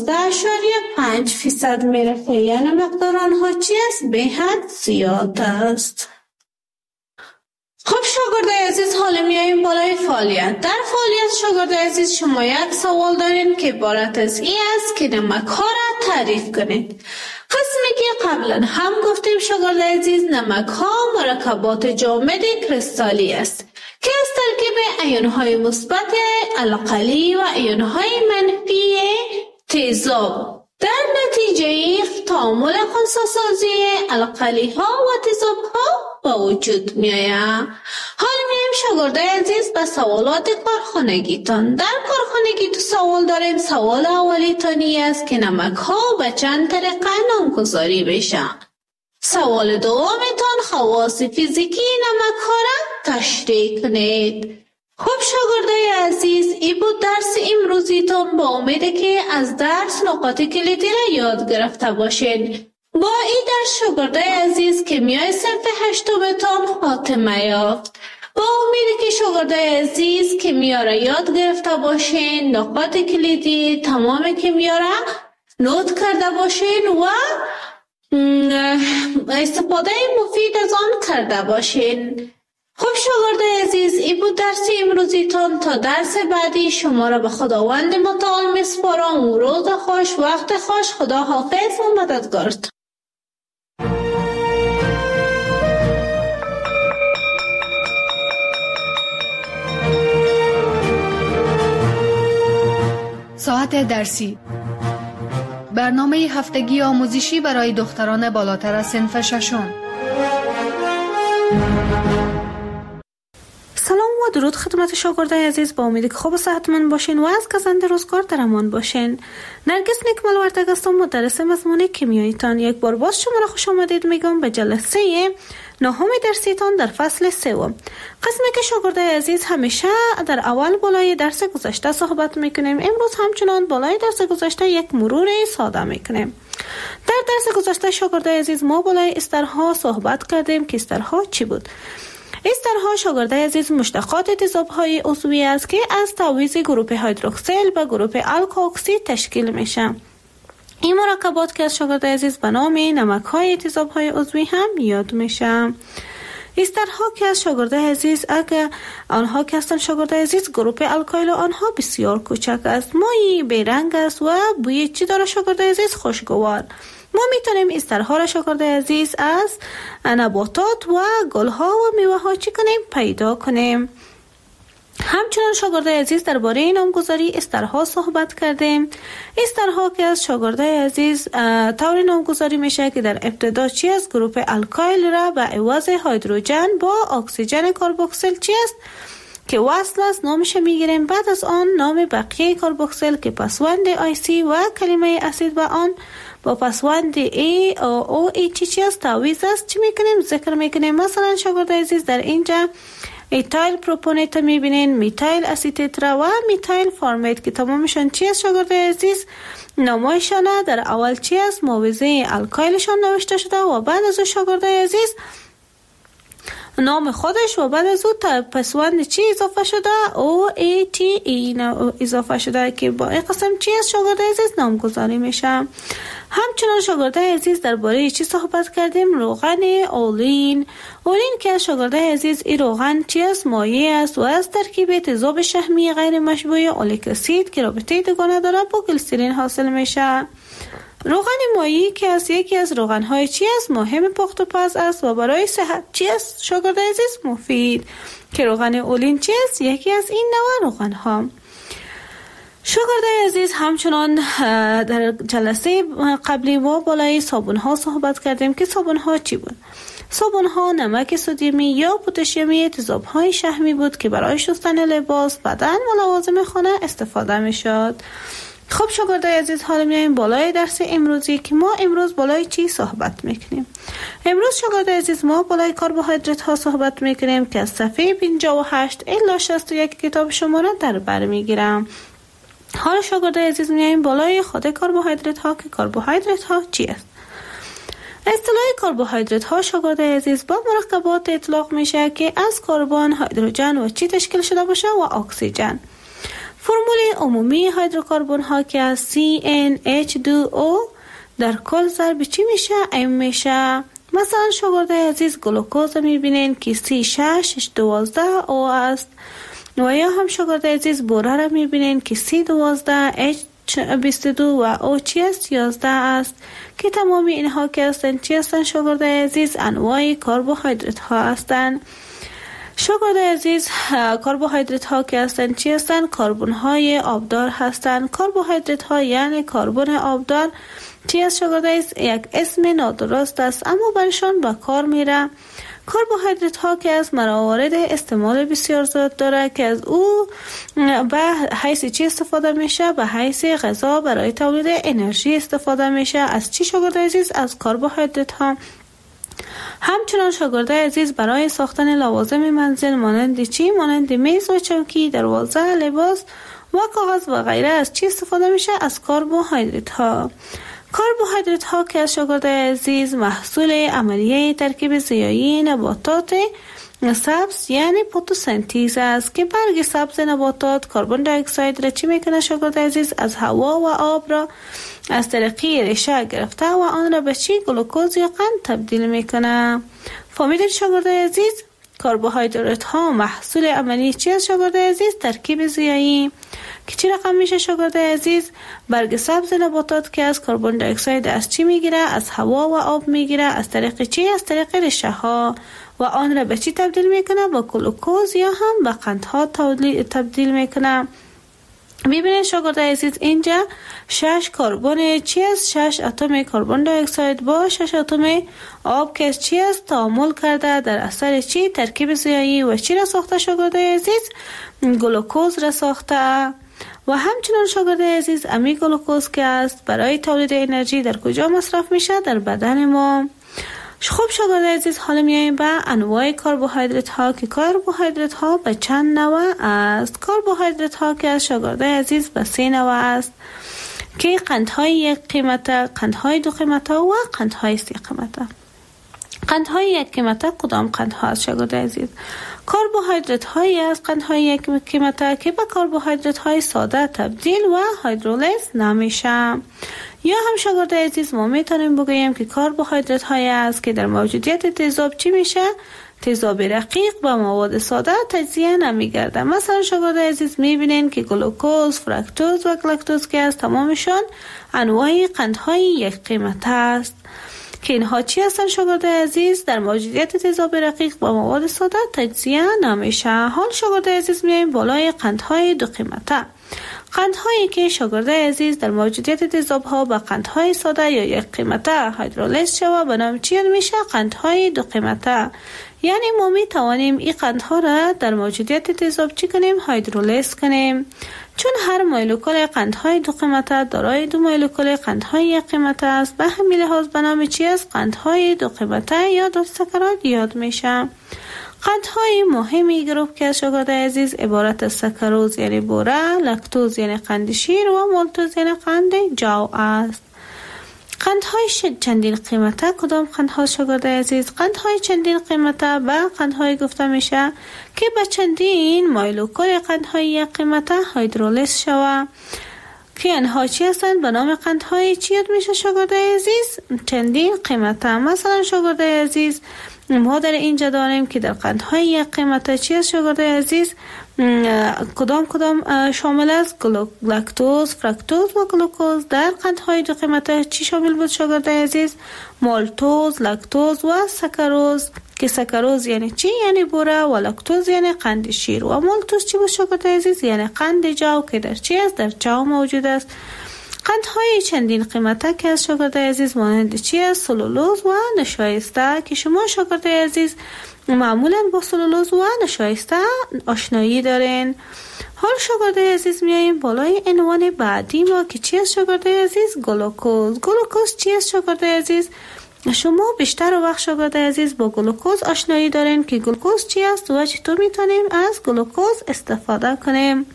16.5% میرسه، یعنی مقدار آنها چی است؟ به حد زیاد است. خب شاگرد عزیز حالا میاییم بالای فعالیت. در فعالیت شاگرد عزیز شما یک سوال دارین که عبارت از این است که نمک ها را تعریف کنید. قسمی که قبلا هم گفتیم شاگرد عزیز نمک ها مرکبات جامد کریستالی است که از ترکیب ایون های مثبت القلی و ایون های منفی تیزاب در نتیجه تعامل خنثی‌سازی القلی ها و تیزاب ها با وجود می آید. حال میایم شاگرد عزیز به سوالات کارخانگیتان. در کارخانگی تو سوال داریم. سوال اولی تانی است که نمک ها به چند طریقه نامگذاری بشه. سوال دومیتان خواص فیزیکی نمک ها را تشریح کنید. خب شاگردای عزیز این بود درس امروزیتان. با امیده که از درس نکات کلیدی را یاد گرفته باشین. با این درس شاگردای عزیز که میای صنف هشتمتان خاتمه یافت. با امیده که شاگردای عزیز که میاره یاد گرفته باشین، نکات کلیدی تمام که میاره نوت کرده باشین و استفاده مفید از آن کرده باشین. خب شاگردای عزیز این بود درس امروزیتان. تا درس بعدی شما را به خداوند متعال میسپارم. روز خوش، وقت خوش. خدا حافظ و مددگارتان. ساعت درسی، برنامه هفتگی آموزشی برای دختران بالاتر از صنف ششم. سلام و درود خدمت شاگردای عزیز. با امیدی که خوب و صحتمند باشین و از گزند روزگار در امان باشین. نرگس نیکمل وردگ هستم، مدرس مضمون کیمیاییتان. یک بار باز شما را خوش آمدید میگم به جلسه نهم درسیتان در فصل 3. قسمی که شاگردای عزیز همیشه در اول بالای درس گذشته صحبت میکنیم. امروز همچنان بالای درس گذشته یک مرور ساده میکنیم. در درس گذشته شاگردای عزیز ما بالای استرها صحبت کردیم که استرها چی بود؟ استرها شاگردای عزیز مشتقات تیزاب‌های عضوی است که از تعویض گروپ هیدروکسیل به گروپ الکاکسی تشکیل میشه. این مرکبات که از شاگردای عزیز به نام نمک‌های تیزاب‌های عضوی هم یاد میشه. استرها که از شاگردای عزیز اگر آنها که هستند شاگردای عزیز گروپ الکایل آنها بسیار کوچک است. مایع بیرنگ است و بوی چی داره شاگردای عزیز؟ خوشگوار. ما میتونیم استرها را شاگردای عزیز از نباتات و گلها و میوه ها چی کنیم؟ پیدا کنیم. همچنان شاگردای عزیز درباره نامگذاری استرها صحبت کردیم. استرها که از شاگردای عزیز طور نامگذاری میشه که در ابتدا چی است؟ گروپ الکایل را به عوض هیدروژن با اکسیژن کربوکسیل چی است؟ که وصل است نامش میگیریم. بعد از آن نام بقیه کربوکسیل که پسوند آی سی و کلمه اسید و آن با پسوند ای او ای چی است؟ تعویض است. چی میکنیم؟ ذکر میکنیم. مثلا شاگردای عزیز در اینجا ایتایل پروپونیت میبینین، میتایل اسیتیترا و میتایل فارمیت که تمامشان چی است شاگردای عزیز؟ نامایشانه در اول چی است؟ موضع الکایلشان نوشته شده و بعد از شاگردای عزیز نام خودش و بعد از او تا پسوند چی اضافه شده؟ او ای تی ای اضافه شده که با این قسم چی است شاگردای عزیز؟ نامگذاری میشه. همچنان شاگردای عزیز درباره چی صحبت کردیم؟ روغن اولین. اولین که شاگردای عزیز این روغن چی است؟ مایع است و از ترکیب تیزاب شحمی غیر مشبوع اولیک اسید که رابطه دوگانه داره با گلیسرین حاصل میشه. روغن مایعی که از یکی از روغن‌های چی است؟ مهم پخت و پز است و برای صحت چی است شاگردای عزیز؟ مفید. که روغن اولین چی است؟ یکی از این نوع روغن‌ها. شاگردای عزیز همچنان در جلسه قبلی ما بالای صابون‌ها صحبت کردیم که صابون‌ها چی بود؟ صابون‌ها نمک سدیمی یا پتاسیمی تیزاب‌های شحمی بود که برای شستن لباس، بدن و لوازم خانه استفاده می‌شد. خب شاگردای عزیز حالا میایم بالای درس امروزی که ما امروز بالای چی صحبت میکنیم؟ امروز شاگردای عزیز ما بالای کربوهیدرات ها صحبت میکنیم که از صفحه 58 الی 61 کتاب شما را در بر میگیرم. حالا شاگردای عزیز میایم بالای خود کربوهیدرات ها که کربوهیدرات ها چی است؟ اصطلاح کربوهیدرات ها شاگردای عزیز با مرکبات اطلاق میشه که از کربن، هیدروژن و چی تشکیل شده باشه و اکسیژن. فرمول عمومی هیدروکربن ها که از CnH2O در کل ضرب چی میشه؟ M میشه. مثلا شاگردای عزیز گلوکوز میبینین که C6H12O است و یا هم شاگردای عزیز بوره را میبینین که C12H22 و O چی است؟ 11 است که تمامی اینها که هستن چی هستن شاگردای عزیز؟ انواع کربوهیدرات ها هستن. شاگردای عزیز کربوهیدرات ها که هستن چی هستن؟ کربن های آبدار هستن. کربوهیدرات ها یعنی کربن آبدار چی است شاگردای عزیز؟ یک اسم نادرست است اما برشان به کار میره. کربوهیدرات ها که از موارد استعمال بسیار زیاد داره که از او به حیث چی استفاده میشه؟ به حیث غذا برای تولید انرژی استفاده میشه. از چی شاگردای عزیز؟ از کربوهیدرات ها. همچنان شاگردای عزیز برای ساختن لوازم منزل مانند چی؟ مانند میز و چوکی، دروازه، لباس و کاغذ و غیره از چی استفاده میشه؟ از کربوهیدرات ها. کربوهیدرات ها که از شاگردای عزیز محصول عملیه ترکیب ضیایی نباتات سبز یعنی فتوسنتز است که برگ سبز نباتات کربن دی اکساید را چی میکنه شاگردای عزیز؟ از هوا و آب را از طریقی ریشه گرفته و آن را به چی؟ گلوکوز یا قند تبدیل میکنه. فهمیدید شاگردای عزیز؟ کربوهیدرات ها محصول عملی چی است شاگردای عزیز؟ ترکیب ضیایی که چی رقم میشه شاگردای عزیز؟ برگ سبز نباتات که از کربن دی اکساید از چی میگیره؟ از هوا و آب میگیره. از طریق چی؟ از طریق ریشه ها و آن را به چی تبدیل میکنه؟ با گلوکوز یا هم به قندها تبدیل میکنه. میبینید شاگردای عزیز اینجا 6 کربن چی است؟ 6 اتم کربن دی اکساید با 6 اتم آب که چی است؟ تعامل کرده در اثر چی؟ ترکیب ضیایی و چی را ساخته شاگردای عزیز؟ گلوکوز را ساخته. و همچنان شاگردای عزیز امی گلوکوز که است برای تولید انرژی در کجا مصرف میشه؟ در بدن ما. خب شاگردای عزیز حالا میایم به انواع کربوهیدرات ها که کربوهیدرات ها به چند نوع است. کربوهیدرات ها که از شاگردای عزیز به 3 نوع است که قندهای 1 قیمته، قندهای 2 قیمته و قندهای 3 قیمته. قندهای 1 قیمته کدام قندها است شاگردای عزیز؟ کربوهیدرات هایی از قندهای 1 قیمته که به کربوهیدرات های ساده تبدیل و هیدرولیز نمیشه. یا هم شاگردای عزیز ما میتونیم بگوییم که کربوهیدرات هایی است که در موجودیت تیزاب چی میشه؟ تیزاب رقیق به مواد ساده تجزیه نمیگرده. مثلا شاگردای عزیز میبینین که گلوکوز، فرکتوز و گلاکتوز که از تمامشان انواع قندهای 1 قیمته است که اینها چی هستن شاگردای عزیز؟ در موجودیت تیزاب رقیق با مواد ساده تجزیه نمیشه. حال شاگردای عزیز میایم بالای قندهای 2 قیمته. قندهایی که شاگردای عزیز در موجودیت تیزاب ها با قندهای ساده یا 1 قیمته هیدرولیز شوه به نام چی میشه؟ قندهای 2 قیمته. یعنی ما می توانیم این قندها را در موجودیت تیزاب چی کنیم؟ هیدرولیز کنیم. چون هر مولکول قندهای 2 قیمته دارای 2 مولکول قندهای 1 قیمته است، به همین لحاظ به نام چی است؟ قندهای 2 قیمته یا داساکارید یاد میشه. قندهای مهمی گروه که شاگردای عزیز عبارت از ساکاروز یعنی بوره، لاکتوز یعنی قند شیر و مالتوز یعنی قند جو است. قندهای چندین قیمته کدام قندها شاگردای عزیز؟ قندهای چندین قیمته به قندهای گفته میشه که به چندین مولکول قندهای 1 قیمته هیدرولیز شوه که انها چی هستند؟ به نام قندهای چی یاد میشه شاگردای عزیز؟ چندین قیمته. مثلا شاگردای عزیز ما در اینجا داریم که در قندهای 1 قیمته چی است شاگردای عزیز؟ کدام شامل است؟ لاکتوز، فرکتوز و گلوکوز. در قندهای 2 قیمته چی شامل بود شاگردای عزیز؟ مالتوز، لاکتوز و ساکاروز که ساکاروز یعنی چی؟ یعنی بوره و لاکتوز یعنی قند شیر و مالتوز چی بود شاگردای عزیز؟ یعنی قند جو که در چی است؟ در جو موجود است. قندهای چندین قیمته که از شاگردای عزیز مانند چی است؟ سلولوز و نشایسته که شما شاگردای عزیز معمولا با سلولوز و نشایسته آشنایی دارین. حال شاگردای عزیز میاییم بالای عنوان بعدی ما که چی است شاگردای عزیز؟ گلوکوز. گلوکوز چی است شاگردای عزیز؟ شما بیشتر وقت شاگردای عزیز با گلوکوز آشنایی دارین که گلوکوز چی است و چطور میتونیم از گلوکوز استفاده کنیم.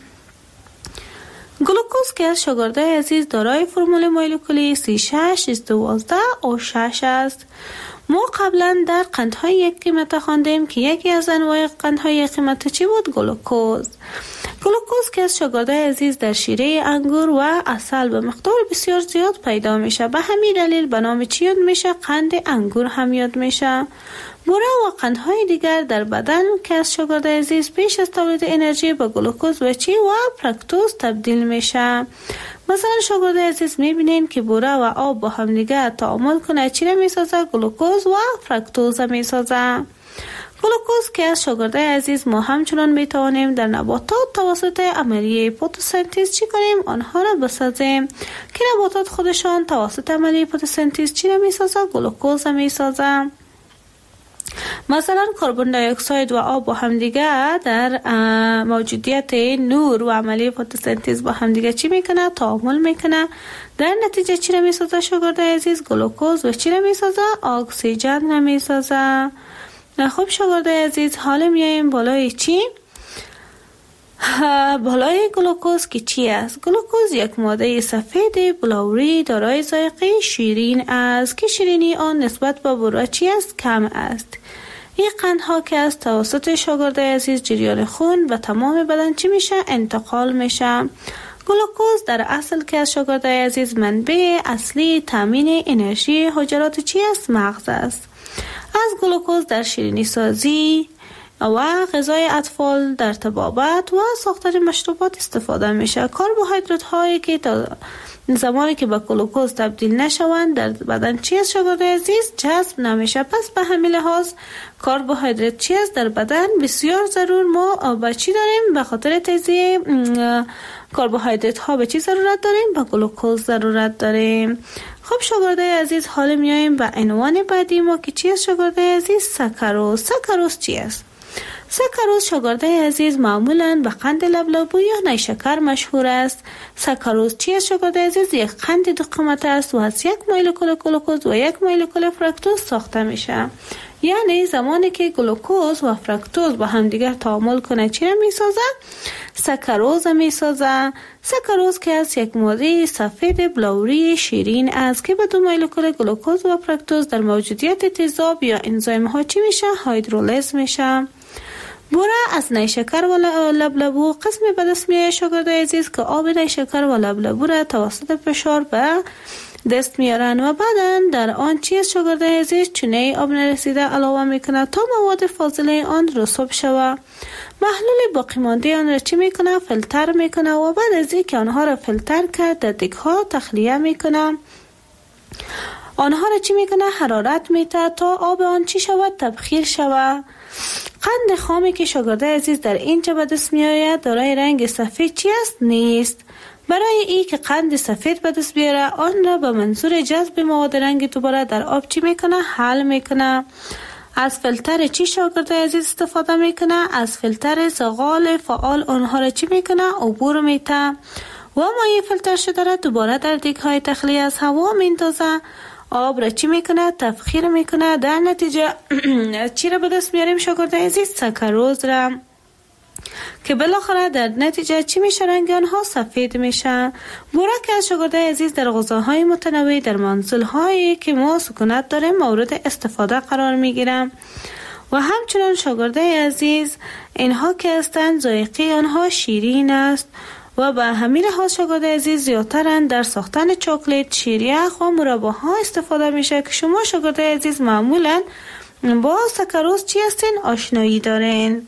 گلوکوز که از شاگردای عزیز دارای فرمول مولکولی C6H12O6 است. ما قبلا در قندهای 1 قیمته خواندیم که یکی از انواع قندهای 1 قیمته چی بود؟ گلوکوز. گلوکوز که از شاگردای عزیز در شیره انگور و عسل به مقدار بسیار زیاد پیدا میشه. به همین دلیل به نام چی یاد میشه؟ قند انگور هم یاد میشه. بوره و قندهای دیگر در بدن که از شاگردای عزیز پیش از تولید انرژی به گلوکوز و چی و فرکتوز تبدیل میشه. مثلا شاگردای عزیز میبینین که بوره و آب با هم دیگر تعامل کنه چی را میسازه؟ گلوکوز و فرکتوز میسازه. گلوکوز که از شاگردای عزیز ما همچنان میتوانیم در نباتات توسط عملیه فتوسنتز چی کنیم؟ آنها را بسازیم که نباتات خودشان توسط عملیه فتوسنتز چی را میسازه؟ گلوکوز را میسازه. مثلا کربن دی اکساید و آب با همدیگه در موجودیت نور و عملیه فتوسنتز با همدیگه چی میکنه؟ تعامل میکنه. در نتیجه چی را میسازه شاگردای عزیز؟ گلوکوز. و چی را میسازه؟ اکسیژن را میسازه. خب شاگردای عزیز حالا میاییم بالای چی؟ بالای گلوکوز که چی است؟ گلوکوز یک ماده سفید بلوری دارای ذائقه شیرین است که شیرینی آن نسبت به بوره چی است؟ کم است. این قندها که از توسط شاگردای عزیز جریان خون و تمام بدن چی میشه؟ انتقال میشه. گلوکوز در اصل که از شاگردای عزیز منبع اصلی تامین انرژی حجرات چی است؟ مغز است. از گلوکوز در شیرینی سازی و غذای اطفال در طبابت و ساختن مشروبات استفاده میشه. کربوهیدرات هایی که تا زمانی که به گلوکوز تبدیل نشوند در بدن چی است شاگردای عزیز؟ جذب نمیشه. پس به همین لحاظ کربوهیدرات چی است در بدن؟ بسیار ضرور. ما به چی داریم؟ به خاطر تجزیه کربوهیدرات ها به چی ضرورت داریم؟ به گلوکوز ضرورت داریم. خب شاگردای عزیز حالا میایم به عنوان بعدی ما که چی است شاگردای عزیز؟ سکروز. سکروز چی است؟ سکروز شاگردای عزیز معمولاً به قند لبلبو یا نیشکر مشهور است. سکروز چی است شاگردای عزیز؟ یک قند دو قیمت است و از یک مولکول گلوکوز و یک مولکول فرکتوز ساخته میشه. یعنی زمانی که گلوکوز و فرکتوز با هم دیگر تعامل کنه چی را میسازه؟ سکروز میسازه. سکروز که از یک ماده سفید بلوری شیرین است که به دو مولکول گلوکوز و فرکتوز در موجودیت تیزاب یا انزایم ها چی میشه؟ هیدرولیز میشه. بوره از نیشکر و لبلبو قسمی به دست میاد شاگردای عزیز که آب نیشکر و لبلبو را توسط فشار به دست میارن و بعدا در آن چیز شاگردای عزیز چونه آب نرسیده علاوه میکنه تا مواد فاضله آن رسوب شود. محلول باقی مانده آن را چی میکنه؟ فیلتر میکنه و بعد از اینکه آنها را فیلتر کرد در دیگ ها تخلیه میکنه. آنها را چی میکنه؟ حرارت میده تا آب آن چی شود؟ تبخیر شود. قند خامی که شاگردای عزیز در اینجا به دست می آید دارای رنگ سفید چی است؟ نیست. برای ای که قند سفید به دست بیاره آن را به منظور جذب مواد رنگ دوباره در آب چی میکنه؟ حل میکنه. از فیلتر چی شاگردای عزیز استفاده میکنه؟ از فیلتر زغال فعال آنها را چی میکنه؟ عبور میده و مایع فیلتر شده را دوباره در دیگ های تخلیه از هوا میندازه. آب را چی میکنه؟ تبخیر میکنه. در نتیجه چی را به دست میاریم شاگردای عزیز؟ سکروز را که بالاخره در نتیجه چی میشه؟ رنگ آنها سفید میشه. بوره که از شاگردای عزیز در غذاهای متنوع در منزل‌هایی که ما سکونت داریم مورد استفاده قرار میگیرم و همچنان شاگردای عزیز اینها که هستند ذائقه آنها شیرین است و به همین لحاظ شاگردای عزیز زیادترن در ساختن چاکلیت، شیریخ و مرباها استفاده میشه که شما شاگردای عزیز معمولا با سکروز چی هستین؟ آشنایی دارین.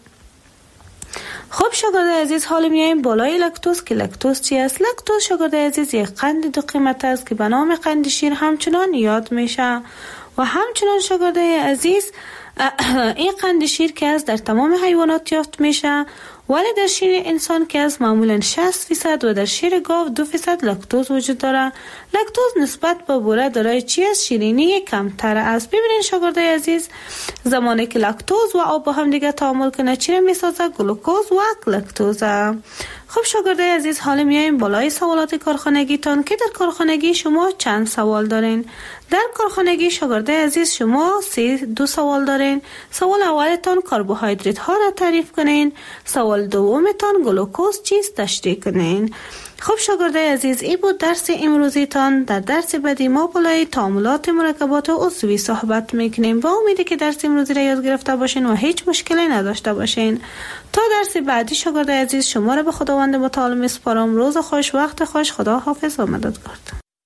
خب شاگردای عزیز حالا میایم بالای لاکتوز که لاکتوز چی است؟ لاکتوز شاگردای عزیز یک قند دو قیمت است که به نام قند شیر همچنان یاد میشه و همچنان شاگردای عزیز این قند شیر که از در تمام حیوانات یافت میشه ولی در شیر انسان که از معمولا 60% و در شیر گاو 2% لاکتوز وجود داره. لاکتوز نسبت به بوره دارای چی است؟ شیرینی کمتر است. ببینید شاگردای عزیز زمانی که لاکتوز و آب با هم دیگه تعامل کنه چی را میسازه؟ گلوکوز و لاکتوز. خب شاگردای عزیز حالا میایم بالای سوالات کارخانگیتان که در کارخانگی شما چند سوال دارین؟ در کارخانگی شاگردای عزیز شما 2 سوال دارین. سوال اولتان کربوهیدرات ها را تعریف کنین. سوال دومتان گلوکوز چیست تشریح کنین. خب شاگردای عزیز، این بود درس امروزیتان. در درس بعدی ما بالای تعاملات مرکبات عضوی صحبت میکنیم و امیدی که درس امروزی را یاد گرفته باشین و هیچ مشکلی نداشته باشین. تا درس بعدی شاگردای عزیز، شما را به خداوند متعال میسپارم. روز خوش، وقت خوش. خدا حافظ و مددگار.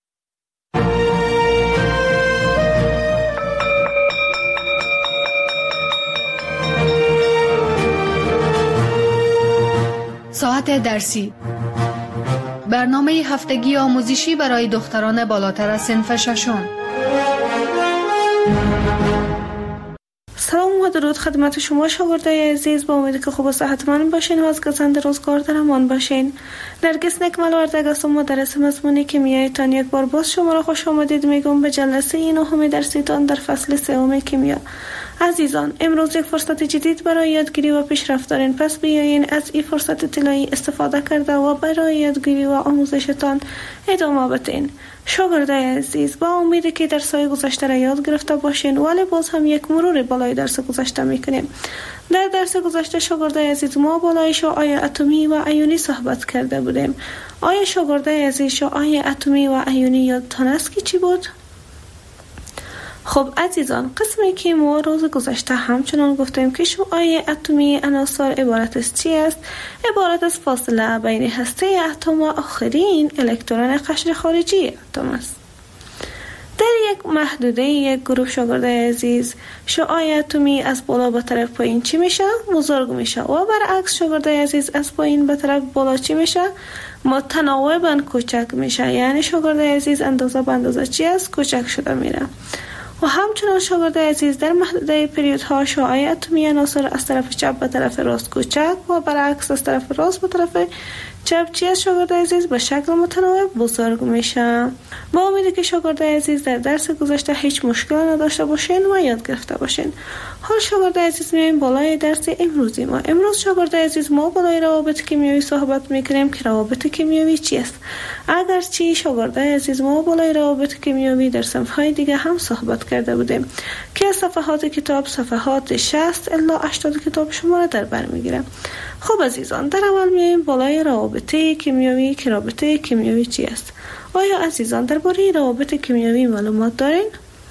ساعت درسی، برنامه هفتگی آموزشی برای دختران بالاتر از صنف ششم. سلام و درود خدمت شما شاگردای عزیز. با امید که خوب و صحتمند باشین و از گزند روزگار در امان باشین. نرگس نکمل وردگ هستم، مدرس مضمون کیمیایتان. یک بار باز شما را خوش آمدید میگم به جلسه نهم درسیتان در فصل سوم کیمیا. عزیزان، امروز یک فرصت جدید برای یادگیری و پیشرفت دارین، پس بیایین از این فرصت طلایی استفاده کرده و برای یادگیری و آموزشتان ادامه بدین. شاگردای عزیز، با امیدی که درس‌های گذشته را یاد گرفته باشین، ولی باز هم یک مرور بالای درس گذشته میکنیم. در درس گذشته شاگردای عزیز، ما بالای شعاع اتمی و ایونی صحبت کرده بودیم. آیا شاگردای عزیز شعاع اتمی و ایونی یادتان است که چی بود؟ خب عزیزان، قسمی که ما روز گذشته همچنان گفتیم که شعاع اتمی عناصر عبارت از چی است؟ عبارت از فاصله بین هسته اتم و آخرین الکترون قشر خارجی اتم است. در یک محدوده یک گروه شاگردای عزیز، شعاع اتمی از بالا به طرف پایین چی میشه؟ بزرگ میشه و برعکس شاگردای عزیز از پایین به طرف بالا چی میشه؟ متناوباً کوچک میشه. یعنی شاگردای عزیز اندازه به اندازه چی است؟ کوچک شده میره. و همچنان شاگردای عزیز در محدوده پریودها شعاع اتمی عناصر از طرف چپ به طرف راست کوچک و برعکس از طرف راست به طرف چپ چی از شاگردای عزیز به شکل متناوب بزرگ میشه. با امیدی که شاگردای عزیز در درس گذشته هیچ مشکل نداشته باشین و یاد گرفته باشین. حال شاگردای عزیز میایم بالای درس امروزی ما. امروز شاگردای عزیز ما بالای روابط کیمیایی صحبت میکنیم که روابط کیمیایی چی است. اگرچه شاگردای عزیز ما بالای روابط کیمیایی در صفحه‌های دیگه هم صحبت کرده بودیم که صفحات کتاب صفحات 60 الی 80 کتاب شما را در بر میگیره. خب عزیزان، در اول میایم بالای روابط کیمیایی که رابطه کیمیایی چی است. آیا عزیزان درباره روابط کیمیایی معلومات دارین؟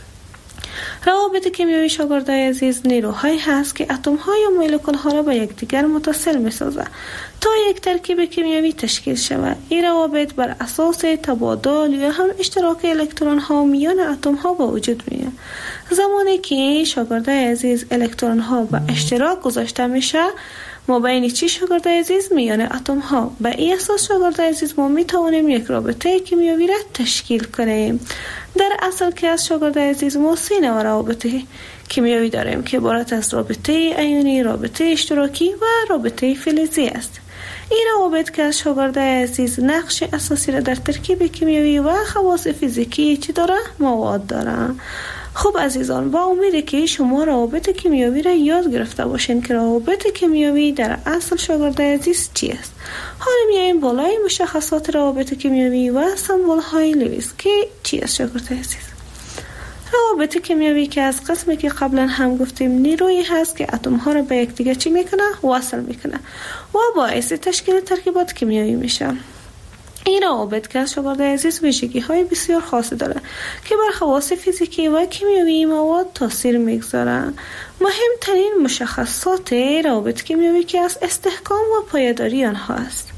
روابط کیمیایی شاگردای عزیز نیروهایی هست که اتم ها یا مولکول ها را به یکدیگر متصل میسازه تا یک ترکیب کیمیایی تشکیل شود. این روابط بر اساس تبادل یا هم اشتراک الکترون ها میان اتم ها به وجود میاد. زمانی که شاگردای عزیز الکترون ها به اشتراک گذاشته میشه ما بین چی شاگردای عزیز؟ میان اتم ها. به این اساس شاگردای عزیز ما میتوانیم یک رابطه کیمیایی را تشکیل کنیم. در اصل که از شاگردای عزیز ما 3 نوع روابط کیمیایی داریم که عبارت از رابطه ایونی، رابطه اشتراکی و رابطه فلزی است. این روابط که از شاگردای عزیز نقش اساسی را در ترکیب کیمیایی و خواص فیزیکی چی داره؟ مواد داره. خب عزیزان، با امیدی که شما روابط کیمیایی را یاد گرفته باشین که روابط کیمیایی در اصل شاگردای عزیز چی است. حالا میایم بالای مشخصات روابط کیمیایی و سمبل های لوئیس که چی است شاگردای عزیز. روابط کیمیایی که از قسمی که قبلا هم گفتیم نیرویی هست که اتم ها را به یکدیگر چی میکنه؟ وصل میکنه و باعث تشکیل ترکیبات کیمیایی میشه. این روابط که از شاگردای عزیز ویژگی های بسیار خاصی داره که بر خواص فیزیکی و کیمیایی مواد تاثیر میگذاره. مهمترین مشخصات روابط کیمیایی که از استحکام و پایداری آنها است.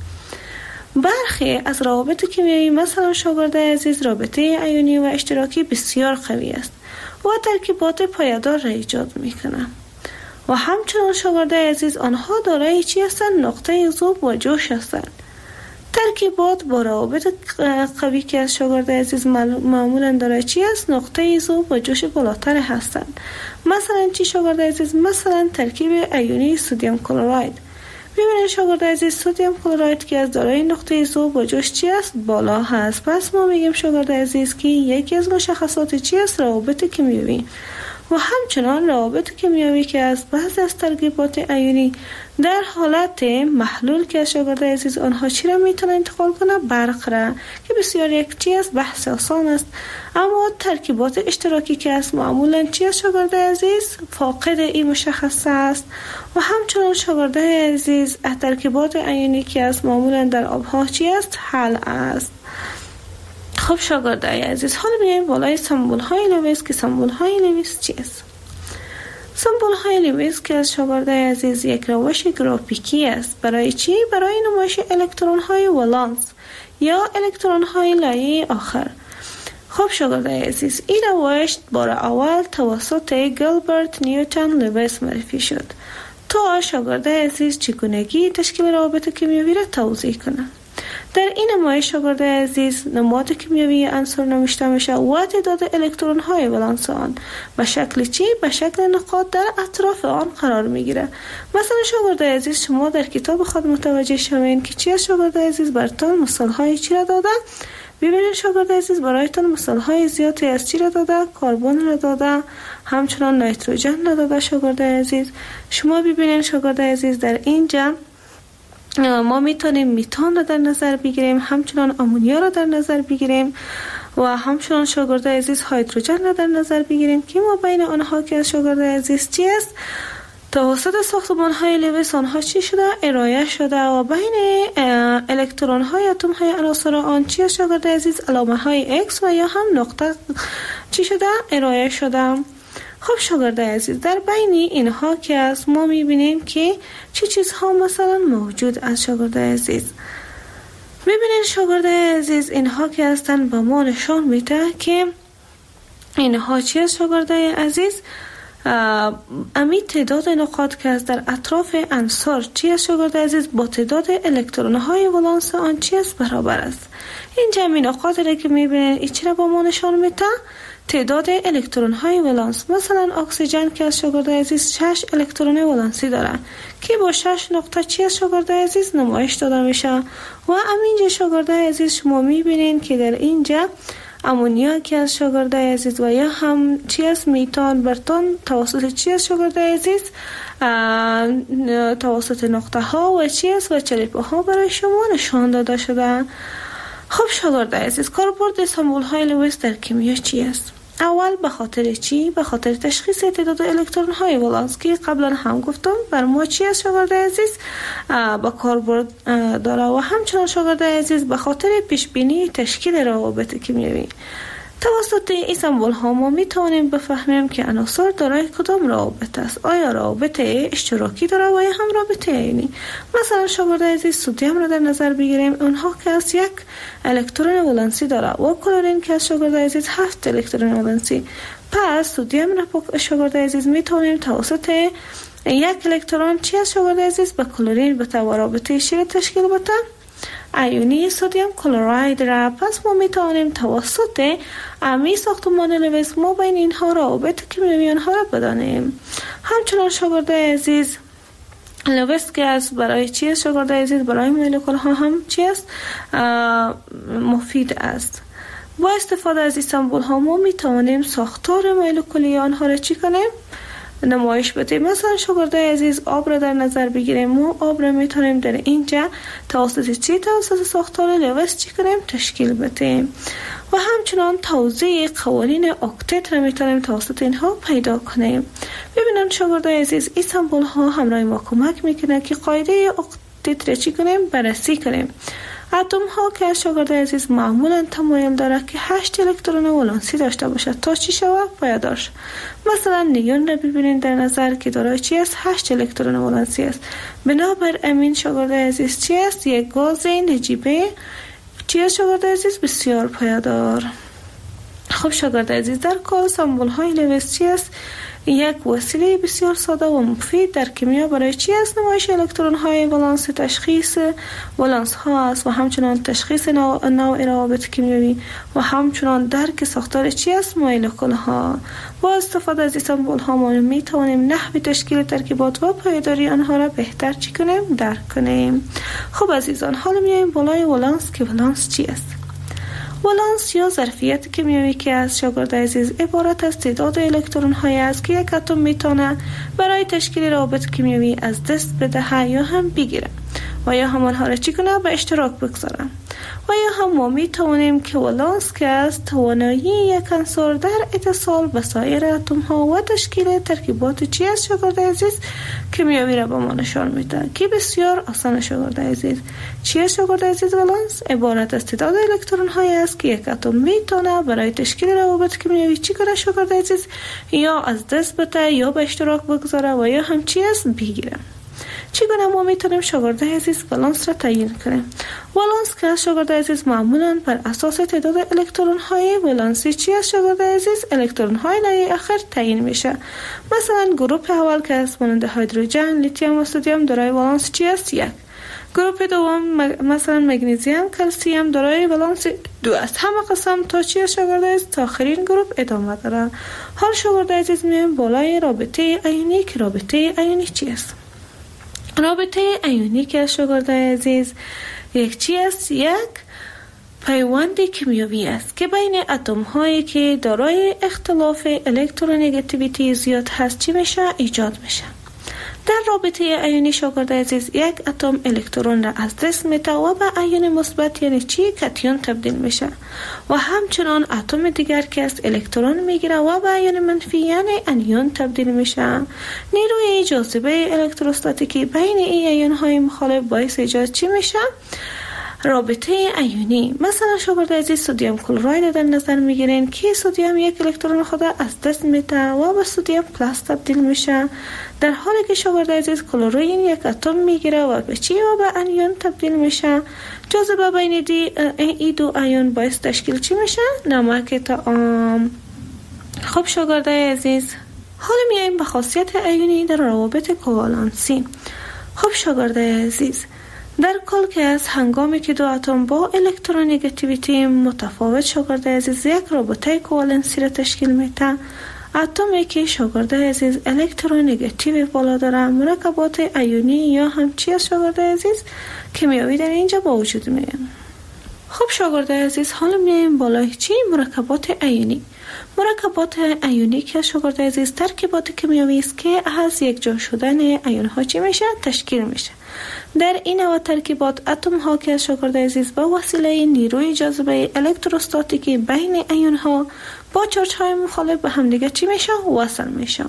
برخی از روابط کیمیایی مثلا شاگردای عزیز رابطه ایونی و اشتراکی بسیار قوی است و ترکیبات پایدار را ایجاد میکنه. و همچنان شاگردای عزیز آنها دارای چی هستند؟ نقطه ذوب و جوش هستند. ترکیبات با روابط قوی که از شاگردای عزیز معمولا دارای چی است؟ نقطه ذوب و جوش بالاتر هستند. مثلا چی شاگردای عزیز؟ مثلا ترکیب ایونی سدیم کلراید. ببینید شاگردای عزیز سدیم کلراید که از دارای نقطه ذوب و جوش چی است؟ بالا هست. پس ما میگیم شاگردای عزیز که یکی از مشخصات چی است؟ روابط کیمیایی. و همچنان روابط کیمیایی که از بعضی از ترکیبات ایونی در حالت محلول که شاگرد عزیز آنها چی را میتونه انتقال کنه؟ برق را، که بسیار یک چیز بحث آسان است. اما ترکیبات اشتراکی که است معمولا چی شاگرد عزیز فاقد این مشخصه است. و همچنان شاگرد عزیز ترکیبات ایونی که است معمولا در آبها چی است؟ حل است. خب شاگرد عزیز، حالا میایم بالای سمبول های لوئیس که سمبول های لوئیس چی است؟ سمبول های لوئیس که از شاگرد عزیز یک روش گرافیکی است. برای چی؟ برای نمایش الکترون های ولانس یا الکترون های لایه آخر. خب شاگرد عزیز، این روش بار اول توسط گیلبرت نیوتن لوئیس معرفی شد تا شاگرد عزیز چگونگی تشکیل روابط کیمیایی را توضیح کنه. در این نمایش شاگرد عزیز نماد کیمیایی عنصر نوشته میشه و تعداد الکترون های ولانس آن به شکل چی؟ به شکل نقاط در اطراف آن قرار میگیره. مثلا شاگرد عزیز شما در کتاب خود متوجه شوین که چی شاگرد عزیز براتون مثال های چی را داده؟ ببینید شاگرد عزیز برایتون مثال های زیادی از چی را داده؟ کربن را داده، همچنان نیتروژن را داده. شاگرد عزیز شما ببینید شاگرد عزیز در اینجا ما میتونیم میتان را در نظر بگیریم، همچنان امونیا را در نظر بگیریم و همچنان شاگرد عزیز هیدروژن را در نظر بگیریم که ما بین آنها که از شاگرد عزیز چی است؟ توسط ساختمان های لوئیس آنها چی شده؟ ارائه شده و بین الکترون های اتم های عناصر آن چی است شاگرد عزیز؟ علامه های X و یا هم نقطه چی شده؟ ارائه شده. خب شاگرد عزیز در بین اینها که از ما میبینیم که چه چیزها مثلا موجود از شاگرد عزیز. میبینید شاگرد عزیز اینها که هستن به ما نشان میده که اینها چی است شاگرد عزیز؟ امی تعداد نقاط که از در اطراف عنصر چی است شاگرد عزیز با تعداد الکترون های ولانس آن چی است برابر است. این جمعی نقاط را که میبینید این چی را با ما نشان میده؟ تعداد الکترون های ولانس. مثلا اکسیژن که از شاگرد عزیز 6 الکترون ولانسی داره که با 6 نقطه چی از شاگرد عزیز نمایش داده میشه. و همینجا شاگرد عزیز شما میبینین که در اینجا امونیا که از شاگرد عزیز و یا هم چی از میتان برتون توسط چی از شاگرد عزیز توسط نقطه ها و چی از و چلیپه ها برای شما نشان داده شده. خب شاگرد عزیز کاربرد سمبول های لوئیس در کیمیا چی است؟ اول به خاطر چی؟ به خاطر تشخیص تعداد الکترون های ولانس که قبلا هم گفتم بر ما چی است شاگرد عزیز با کاربرد داره و همچنان شاگرد عزیز به خاطر پیش بینی تشکیل روابط کیمیایی. توسط این سمبول ها ما می توانیم بفهمیم که عناصر دارای کدام روابط است. آیا روابط اشتراکی داره و یا هم رابطه عینی. مثلا شاگرد عزیز سدیم را در نظر بگیریم، اونها که از یک الکترون ولانسی داره و کلورین که از شاگرد عزیز 7 الکترون ولانسی. پس سدیم را شاگرد عزیز می توانیم توسط یک الکترون چی از شاگرد عزیز به کلورین به رابطه شیر تشکیل بده ایونی سدیم کلراید را. پس ما میتوانیم توسط امی ساختمان لوئیس ما بین اینها روابط کیمیایی آنها را بدانیم. همچنان شاگرد عزیز لوئیس که از برای چی است شاگرد عزیز؟ برای مولکول ها هم چی است؟ مفید است. با استفاده از این سمبول ها ما میتوانیم ساختار مولکولی آنها را چی کنیم؟ نمایش بدیم. مثلا شاگرد عزیز آب را در نظر بگیریم، ما آب را میتونیم در اینجا توسط چی؟ توسط ساختار لوئیس چی کنیم؟ تشکیل بدیم. و همچنان توضیح قوانین اکتت را میتونیم توسط اینها پیدا کنیم. ببینن شاگرد عزیز این سمبول ها همراه ما کمک میکنه که قاعده اکتت را چی کنیم؟ بررسی کنیم. اتم ها که شاگرد عزیز معمولا تمایل داره که 8 الکترون ولانسی داشته باشد تا چی شود؟ پایدار شود. مثلا نیون را ببینید در نظر که دارای چی است؟ 8 الکترون ولانسی است. بنابر امین شاگرد عزیز چی است؟ یک گاز نجیبه چی است شاگرد عزیز؟ بسیار پایدار. خب شاگرد عزیز در کل سمبول های لوئیس چی است؟ یک وسیله بسیار ساده و مفید در کیمیا برای چی است؟ نمایش الکترون های ولانس، تشخیص ولانس ها است و همچنان تشخیص نوع روابط کیمیایی و همچنان درک ساختار چی است؟ مولکول ها. با استفاده از این سمبول ها ما می توانیم نحو تشکیل ترکیبات و پایداری آنها را بهتر چی کنیم؟ درک کنیم. خب عزیزان حالا میایم بالای ولانس که ولانس چی است؟ ولانس یا ظرفیت کیمیایی که از شاگرد عزیز عبارت از تعداد الکترون های است که یک اتم میتونه برای تشکیل روابط کیمیایی از دست بده یا هم بگیره و یا هم آنها را چی کنه به اشتراک بگذاره. و یا هم ما میتوانیم که ولانس که از توانایی یک عنصر در اتصال به سایر اتم ها و تشکیل ترکیبات چی از شاگرد عزیز کیمیایی را به ما نشان میده که بسیار آسان. شاگرد عزیز چی از شاگرد عزیز ولانس عبارت از تعداد الکترون های است که یک اتم میتونه برای تشکیل روابط کیمیایی چی کنه شاگرد عزیز، یا از دست بده یا به اشتراک بگذاره و یا هم چی است بگیره. چگونه ما میتونیم شاگرد عزیز ولانس را تعیین کنیم؟ ولانس که از شاگرد عزیز معمولا بر اساس تعداد الکترون های ولانسی چی از شاگرد عزیز الکترون های لایه آخر تعیین میشه. مثلا گروپ اول که از مانند هیدروژن، لیتیوم و سدیم دارای ولانس چی است؟ 1. گروپ دوم مثلا مگنیزیم، کلسیم دارای ولانس 2 است. همه قسم تا چی از شاگرد عزیز تا آخرین گروپ ادامه داره. حال شاگرد عزیز میایم بالای رابطه ایونی که رابطه ایونی چی است؟ رابطه ایونی که از شاگرد عزیز یک چی است؟ یک پیوند کیمیایی است که بین اتم هایی که دارای اختلاف الکترونگاتیویتی زیاد هست چی میشه؟ ایجاد میشه. در رابطه ایونی شاگرد عزیز یک اتم الکترون را از دست میده و به ایون مثبت یعنی چی؟ کاتیون تبدیل میشه و همچنان اتم دیگر که از الکترون میگیره و به ایون منفی یعنی انیون تبدیل میشه. نیروی جاذبه الکتروستاتیکی بین این ایون های مخالف باعث ایجاد چی میشه؟ رابطه ایونی. مثلا شاگرد عزیز سدیم کلراید در نظر میگیرین که سدیم یک الکترون خود از دست میده و به سدیم پلاس تبدیل میشه، در حالی که شاگرد عزیز کلورین یک اتم میگیره و به چی و به انیون تبدیل میشه. جاذبه بین این دو ایون باعث تشکیل چی میشه؟ نمک طعام. خب شاگرد عزیز حالا میایم به خاصیت ایونی در روابط کوالنسی. خب شاگرد عزیز در کل که از هنگامی که دو اتم با الکترونگاتیویتی متفاوت شاگرد عزیز یک رابطه کوالنسی را تشکیل میده، اتمی که شاگرد عزیز الکترونگاتیو بالا داره مرکبات ایونی یا هم چی از شاگرد عزیز کیمیایی در اینجا با وجود میاد. خب شاگرد عزیز حالا میایم بالای چی؟ مرکبات ایونی. مرکبات ایونی که شاگرد عزیز ترکیبات کیمیایی است که از یک جا شدن ایون ها چی میشه؟ تشکیل میشه. در این نوع ترکیبات اتم ها که شاگرد عزیز با وسیله نیروی جاذبه الکتروستاتیکی بین ایون ها با چارج های مخالف به هم دیگه چی میشه؟ وصل میشه.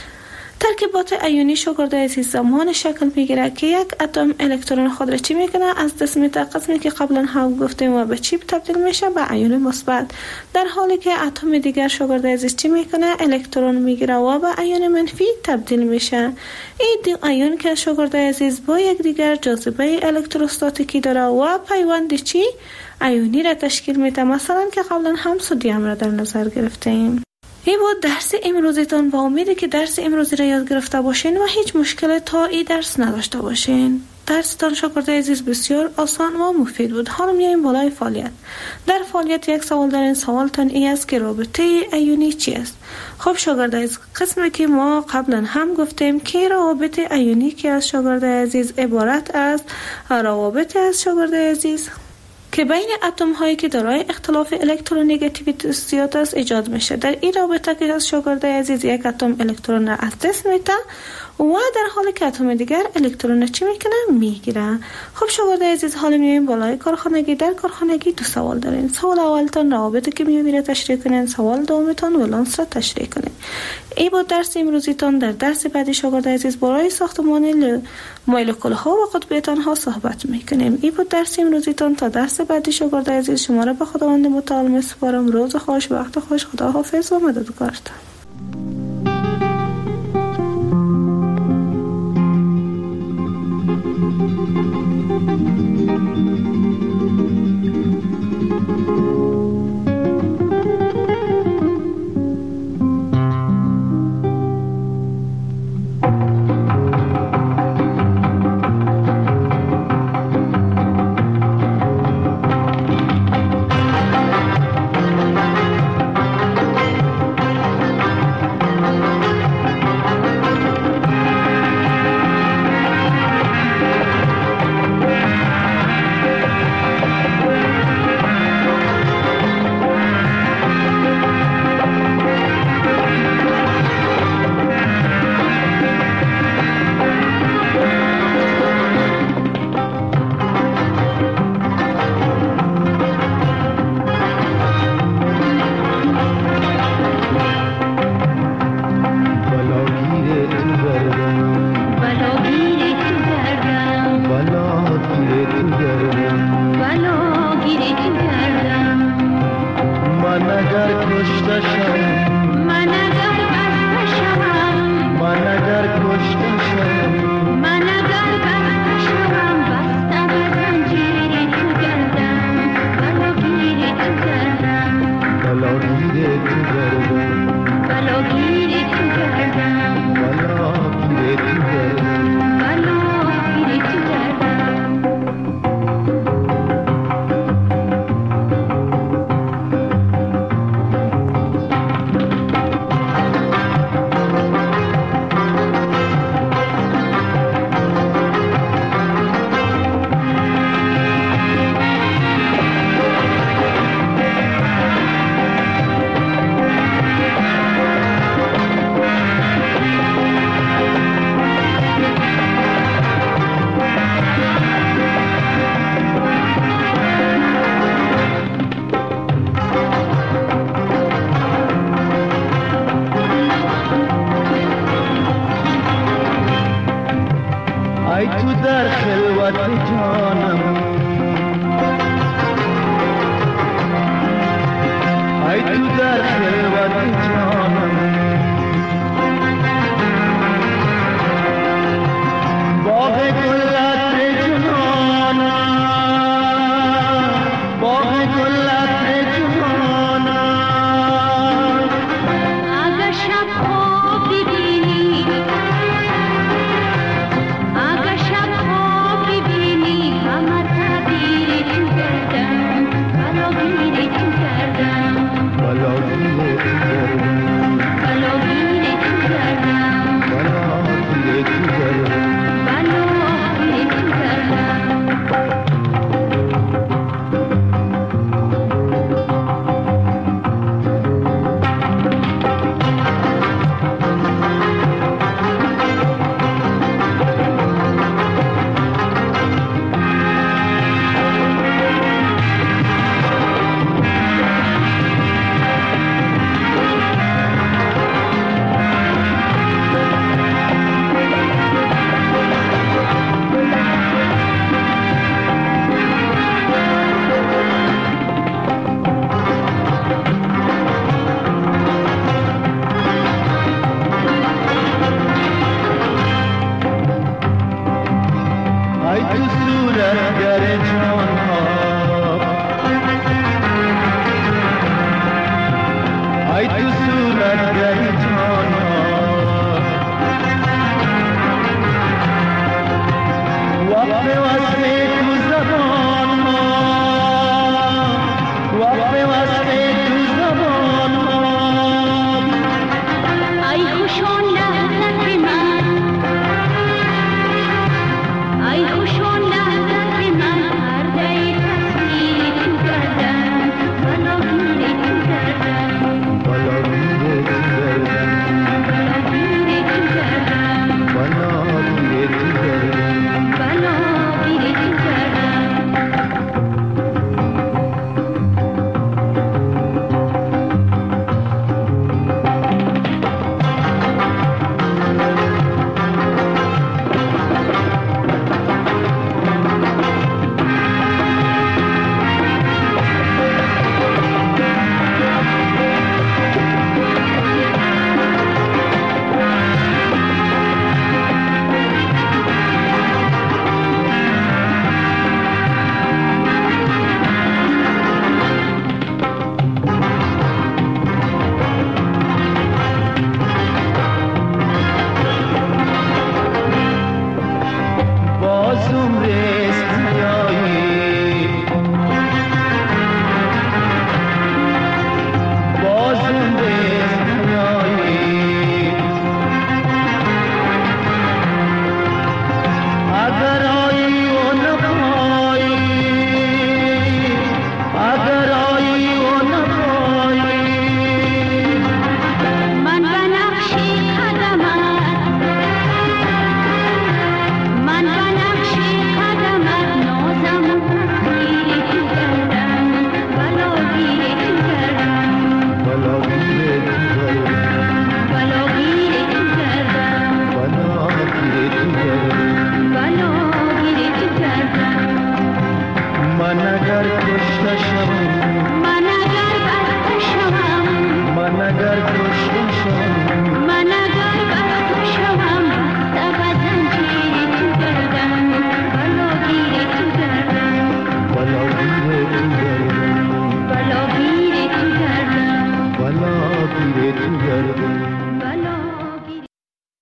ترکیبات ایونی شاگرد عزیز زمان شکل میگیره که یک اتم الکترون خود را چی میکنه؟ از دست میده، قسمی که قبلا هم گفتیم و به چی تبدیل میشه؟ به ایون مثبت، در حالی که اتم دیگر شاگرد عزیز چی میکنه؟ الکترون میگیره و به ایون منفی تبدیل میشه. این دو ایون که شاگرد عزیز با یک دیگر جاذبه الکتروستاتیکی داره و پیوند چی؟ ایونی را تشکیل میده. مثلا که قبلا هم سدیم را در نظر گرفتیم. این بود درس امروزیتان. با امیدی که درس امروزی را یاد گرفته باشین و هیچ مشکل تا این درس نداشته باشین. درستان شاگرد عزیز بسیار آسان و مفید بود. حالا میایم بالای فعالیت. در فعالیت یک سوال دارین. سوالتان این است که رابطه ایونی چی است؟ خب شاگرد عزیز قسمی که ما قبلا هم گفتیم که روابط ایونی که از شاگرد عزیز عبارت است روابط از شاگرد عزیز که بین اتم هایی که دارای اختلاف الکترونگاتیویتی زیاد است ایجاد میشه. در این رابطه که از شاگرد عزیز یک اتم الکترون را از دست میده و در حالی که اتم دیگر الکترون چی میکنه؟ میگیره. خب شاگرد عزیز حالا میایم بالای کارخانگی. در کارخانگی دو سوال دارین. سوال اولتان روابط کیمیایی را تشریح کنین، سوال دومتان ولانس را تشریح کنین. ای بود درس امروزیتان. در درس بعدی شاگرد عزیز برای ساختمان مولکول ها و قطبیتان ها صحبت میکنیم. ای بود درس امروزیتان. تا درس بعدی شاگرد عزیز شما را به خداوند متعال میسپارم. روز خوش، وقت خوش، خدا حافظ و مددکارتان.